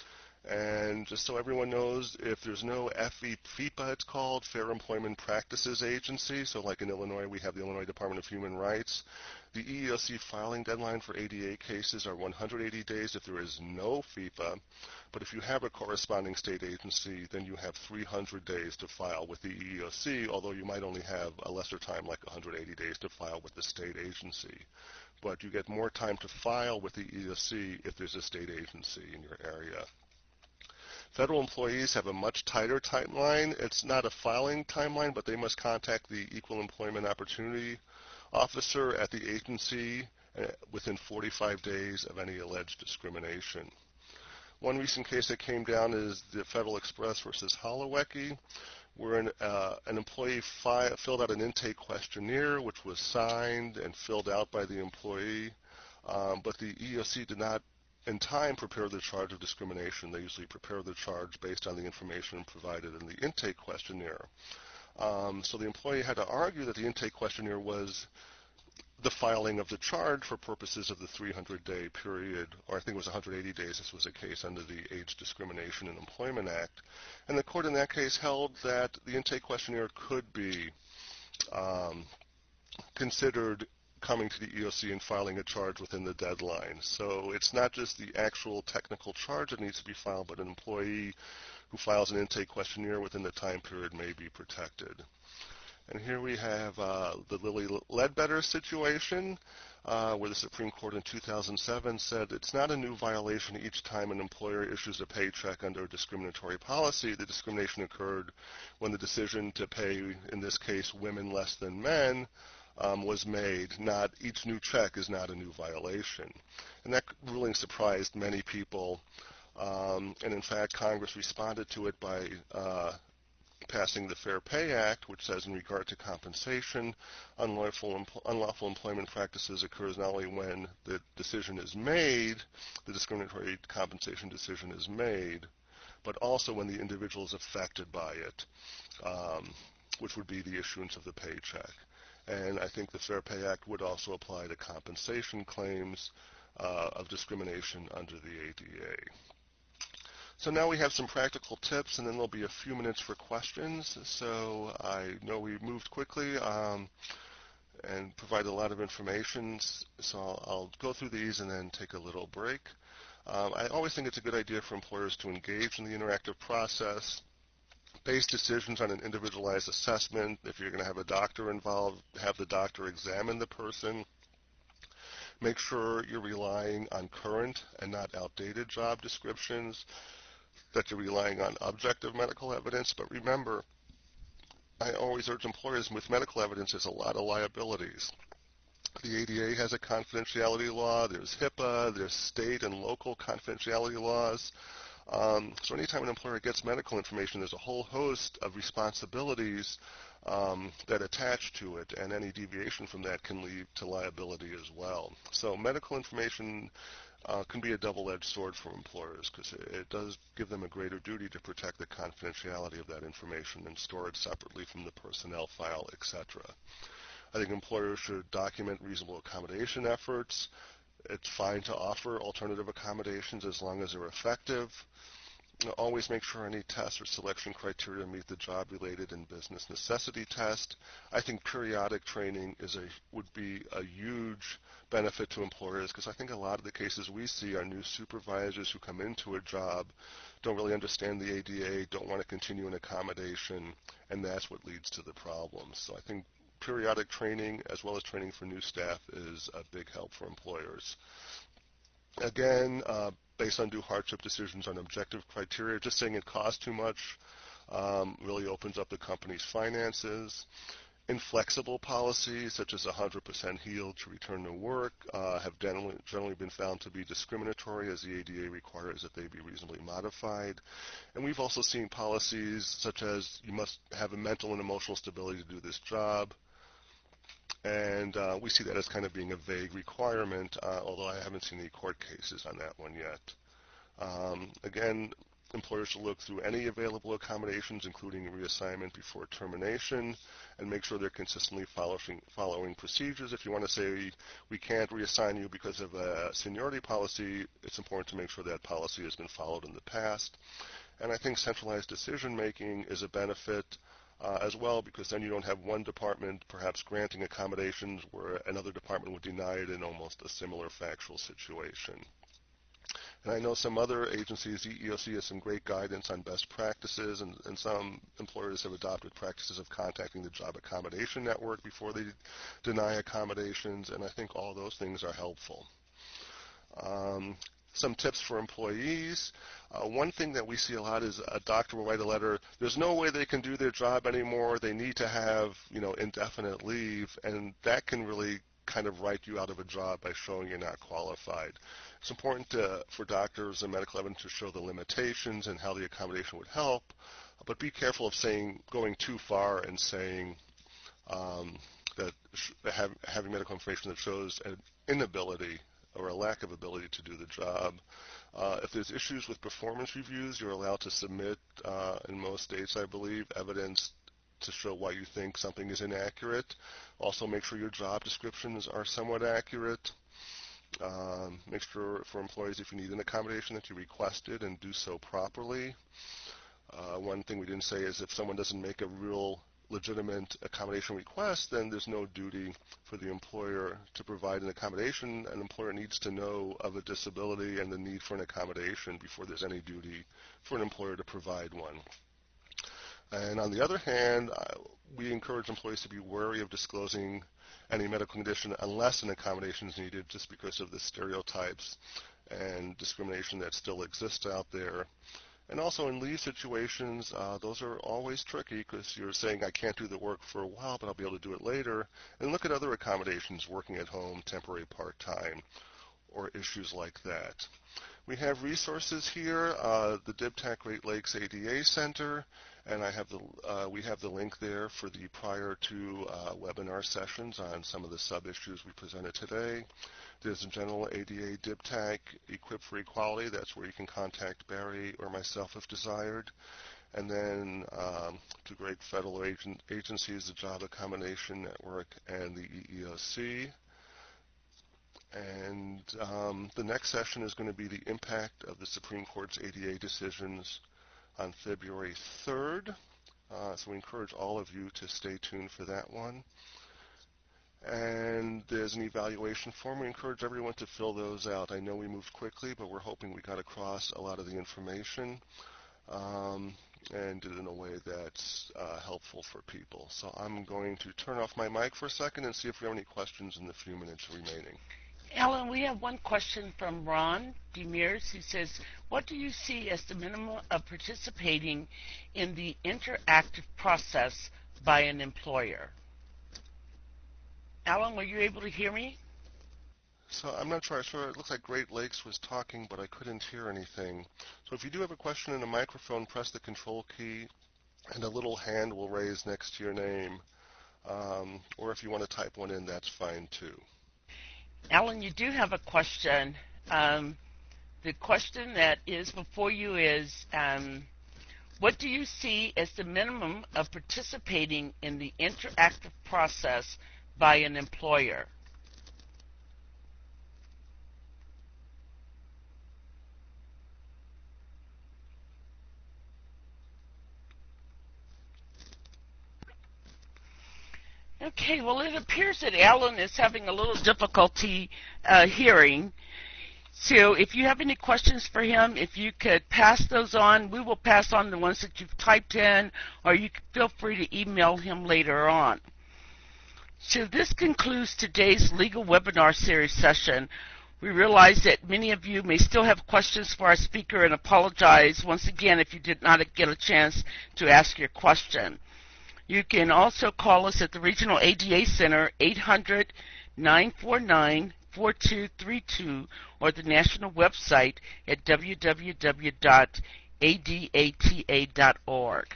And just so everyone knows, if there's no F E P A, it's called, Fair Employment Practices Agency, so like in Illinois, we have the Illinois Department of Human Rights, the E E O C filing deadline for A D A cases are one hundred eighty days if there is no F E P A, but if you have a corresponding state agency, then you have three hundred days to file with the E E O C, although you might only have a lesser time, like one hundred eighty days to file with the state agency. But you get more time to file with the E E O C if there's a state agency in your area. Federal employees have a much tighter timeline. It's not a filing timeline, but they must contact the Equal Employment Opportunity Officer at the agency within forty-five days of any alleged discrimination. One recent case that came down is the Federal Express versus Holowecki, where an, uh, an employee fi- filled out an intake questionnaire, which was signed and filled out by the employee, um, but the E E O C did not in time prepare the charge of discrimination. They usually prepare the charge based on the information provided in the intake questionnaire. Um, so the employee had to argue that the intake questionnaire was the filing of the charge for purposes of the three hundred day period, or I think it was one hundred eighty days. This was a case under the Age Discrimination in Employment Act. And the court in that case held that the intake questionnaire could be um, considered coming to the E E O C and filing a charge within the deadline. So it's not just the actual technical charge that needs to be filed, but an employee who files an intake questionnaire within the time period may be protected. And here we have uh, the Lilly Ledbetter situation, uh, where the Supreme Court in two thousand seven said it's not a new violation each time an employer issues a paycheck under a discriminatory policy. The discrimination occurred when the decision to pay, in this case, women less than men, Um, was made. Not each new check is not a new violation. And that ruling surprised many people. Um, and in fact, Congress responded to it by uh, passing the Fair Pay Act, which says in regard to compensation, unlawful, empl- unlawful employment practices occurs not only when the decision is made, the discriminatory compensation decision is made, but also when the individual is affected by it, um, which would be the issuance of the paycheck. And I think the Fair Pay Act would also apply to compensation claims uh, of discrimination under the A D A. So now we have some practical tips, and then there'll be a few minutes for questions. So I know we moved quickly um, and provided a lot of information, so I'll, I'll go through these and then take a little break. Um, I always think it's a good idea for employers to engage in the interactive process. Base decisions on an individualized assessment. If you're going to have a doctor involved, have the doctor examine the person. Make sure you're relying on current and not outdated job descriptions, that you're relying on objective medical evidence. But remember, I always urge employers with medical evidence, there's a lot of liabilities. The A D A has a confidentiality law. There's HIPAA. There's state and local confidentiality laws. Um, so anytime an employer gets medical information, there's a whole host of responsibilities um, that attach to it, and any deviation from that can lead to liability as well. So medical information uh, can be a double-edged sword for employers because it, it does give them a greater duty to protect the confidentiality of that information and store it separately from the personnel file, et cetera. I think employers should document reasonable accommodation efforts. It's fine to offer alternative accommodations as long as they're effective. Always make sure any tests or selection criteria meet the job-related and business necessity test. I think periodic training is a would be a huge benefit to employers because I think a lot of the cases we see are new supervisors who come into a job, don't really understand the A D A, don't want to continue an accommodation, and that's what leads to the problems. So I think periodic training as well as training for new staff is a big help for employers. Again, uh, based on due hardship decisions on objective criteria, just saying it costs too much um, really opens up the company's finances. Inflexible policies, such as one hundred percent healed to return to work, uh, have generally, generally been found to be discriminatory, as the A D A requires that they be reasonably modified. And we've also seen policies such as you must have a mental and emotional stability to do this job. And uh, we see that as kind of being a vague requirement, uh, although I haven't seen any court cases on that one yet. Um, again, employers should look through any available accommodations, including reassignment before termination, and make sure they're consistently following, following procedures. If you want to say we can't reassign you because of a seniority policy, it's important to make sure that policy has been followed in the past. And I think centralized decision-making is a benefit Uh, as well, because then you don't have one department perhaps granting accommodations where another department would deny it in almost a similar factual situation. And I know some other agencies, the E E O C has some great guidance on best practices, and, and some employers have adopted practices of contacting the Job Accommodation Network before they deny accommodations, and I think all those things are helpful. Um, Some tips for employees. Uh, one thing that we see a lot is a doctor will write a letter, there's no way they can do their job anymore, they need to have, you know, indefinite leave, and that can really kind of write you out of a job by showing you're not qualified. It's important to, for doctors and medical evidence to show the limitations and how the accommodation would help, but be careful of saying, going too far and saying um, that sh- have, having medical information that shows an inability or a lack of ability to do the job. Uh, if there's issues with performance reviews, you're allowed to submit, uh, in most states, I believe, evidence to show why you think something is inaccurate. Also, make sure your job descriptions are somewhat accurate. Um, make sure for employees, if you need an accommodation, that you request it and do so properly. Uh, one thing we didn't say is if someone doesn't make a real legitimate accommodation request, then there's no duty for the employer to provide an accommodation. An employer needs to know of a disability and the need for an accommodation before there's any duty for an employer to provide one. And on the other hand, uh, we encourage employees to be wary of disclosing any medical condition unless an accommodation is needed, just because of the stereotypes and discrimination that still exists out there. And also in leave situations, uh, those are always tricky because you're saying I can't do the work for a while, but I'll be able to do it later. And look at other accommodations, working at home, temporary part-time, or issues like that. We have resources here, uh, the D I B T A C Great Lakes A D A Center, and I have the, uh, we have the link there for the prior two uh, webinar sessions on some of the sub-issues we presented today. There's a general A D A D I B T A C Equipped for Equality. That's where you can contact Barry or myself if desired. And then um, two great federal agent, agencies, the Job Accommodation Network and the E E O C. And um, the next session is going to be the impact of the Supreme Court's A D A decisions on February third. Uh, so we encourage all of you to stay tuned for that one. And there's an evaluation form. We encourage everyone to fill those out. I know we moved quickly, but we're hoping we got across a lot of the information. Um, and did it in a way that's uh, helpful for people. So I'm going to turn off my mic for a second and see if we have any questions in the few minutes remaining. Alan, we have one question from Ron Demers, who says, what do you see as the minimum of participating in the interactive process by an employer? Alan, were you able to hear me? So I'm not sure. Sure, it looks like Great Lakes was talking, but I couldn't hear anything. So if you do have a question in a microphone, press the control key, and a little hand will raise next to your name. Um, or if you want to type one in, that's fine too. Alan, you do have a question. Um, the question that is before you is, um, what do you see as the minimum of participating in the interactive process by an employer? Okay, well, it appears that Alan is having a little difficulty uh, hearing. So if you have any questions for him, if you could pass those on, we will pass on the ones that you've typed in, or you can feel free to email him later on. So this concludes today's legal webinar series session. We realize that many of you may still have questions for our speaker and apologize once again if you did not get a chance to ask your question. You can also call us at the Regional A D A Center, eight hundred, nine four nine, four two three two, or the national website at w w w dot a d a t a dot org.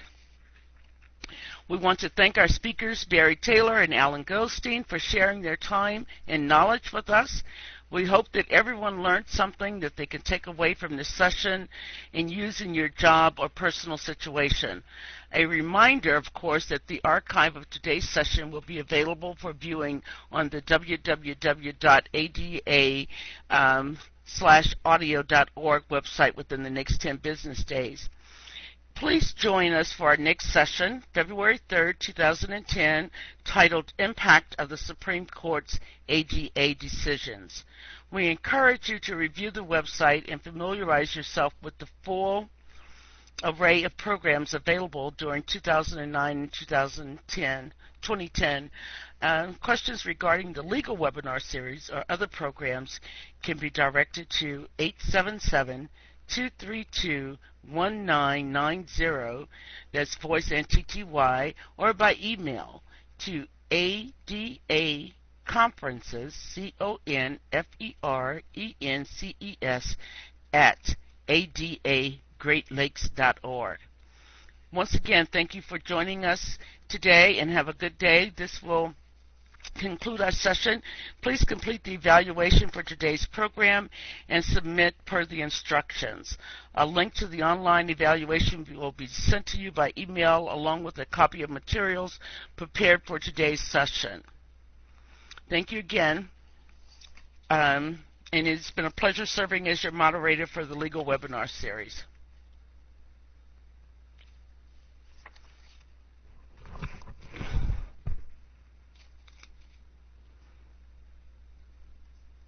We want to thank our speakers, Barry Taylor and Alan Goldstein, for sharing their time and knowledge with us. We hope that everyone learned something that they can take away from this session and use in your job or personal situation. A reminder, of course, that the archive of today's session will be available for viewing on the w w w dot a d a slash audio dot org website within the next ten business days. Please join us for our next session, February third, two thousand ten, titled Impact of the Supreme Court's A D A Decisions. We encourage you to review the website and familiarize yourself with the full array of programs available during two thousand nine and two thousand ten, twenty ten. Uh, questions regarding the legal webinar series or other programs can be directed to eight seven seven, two three two, one nine nine zero, that's voice N T T Y, or by email to A D A conferences, C O N F E R E N C E S, at A D A great lakes dot org. Once again, thank you for joining us today, and have a good day. This will conclude our session. Please complete the evaluation for today's program and submit per the instructions. A link to the online evaluation will be sent to you by email along with a copy of materials prepared for today's session. Thank you again, um, and it's been a pleasure serving as your moderator for the Legal Webinar Series.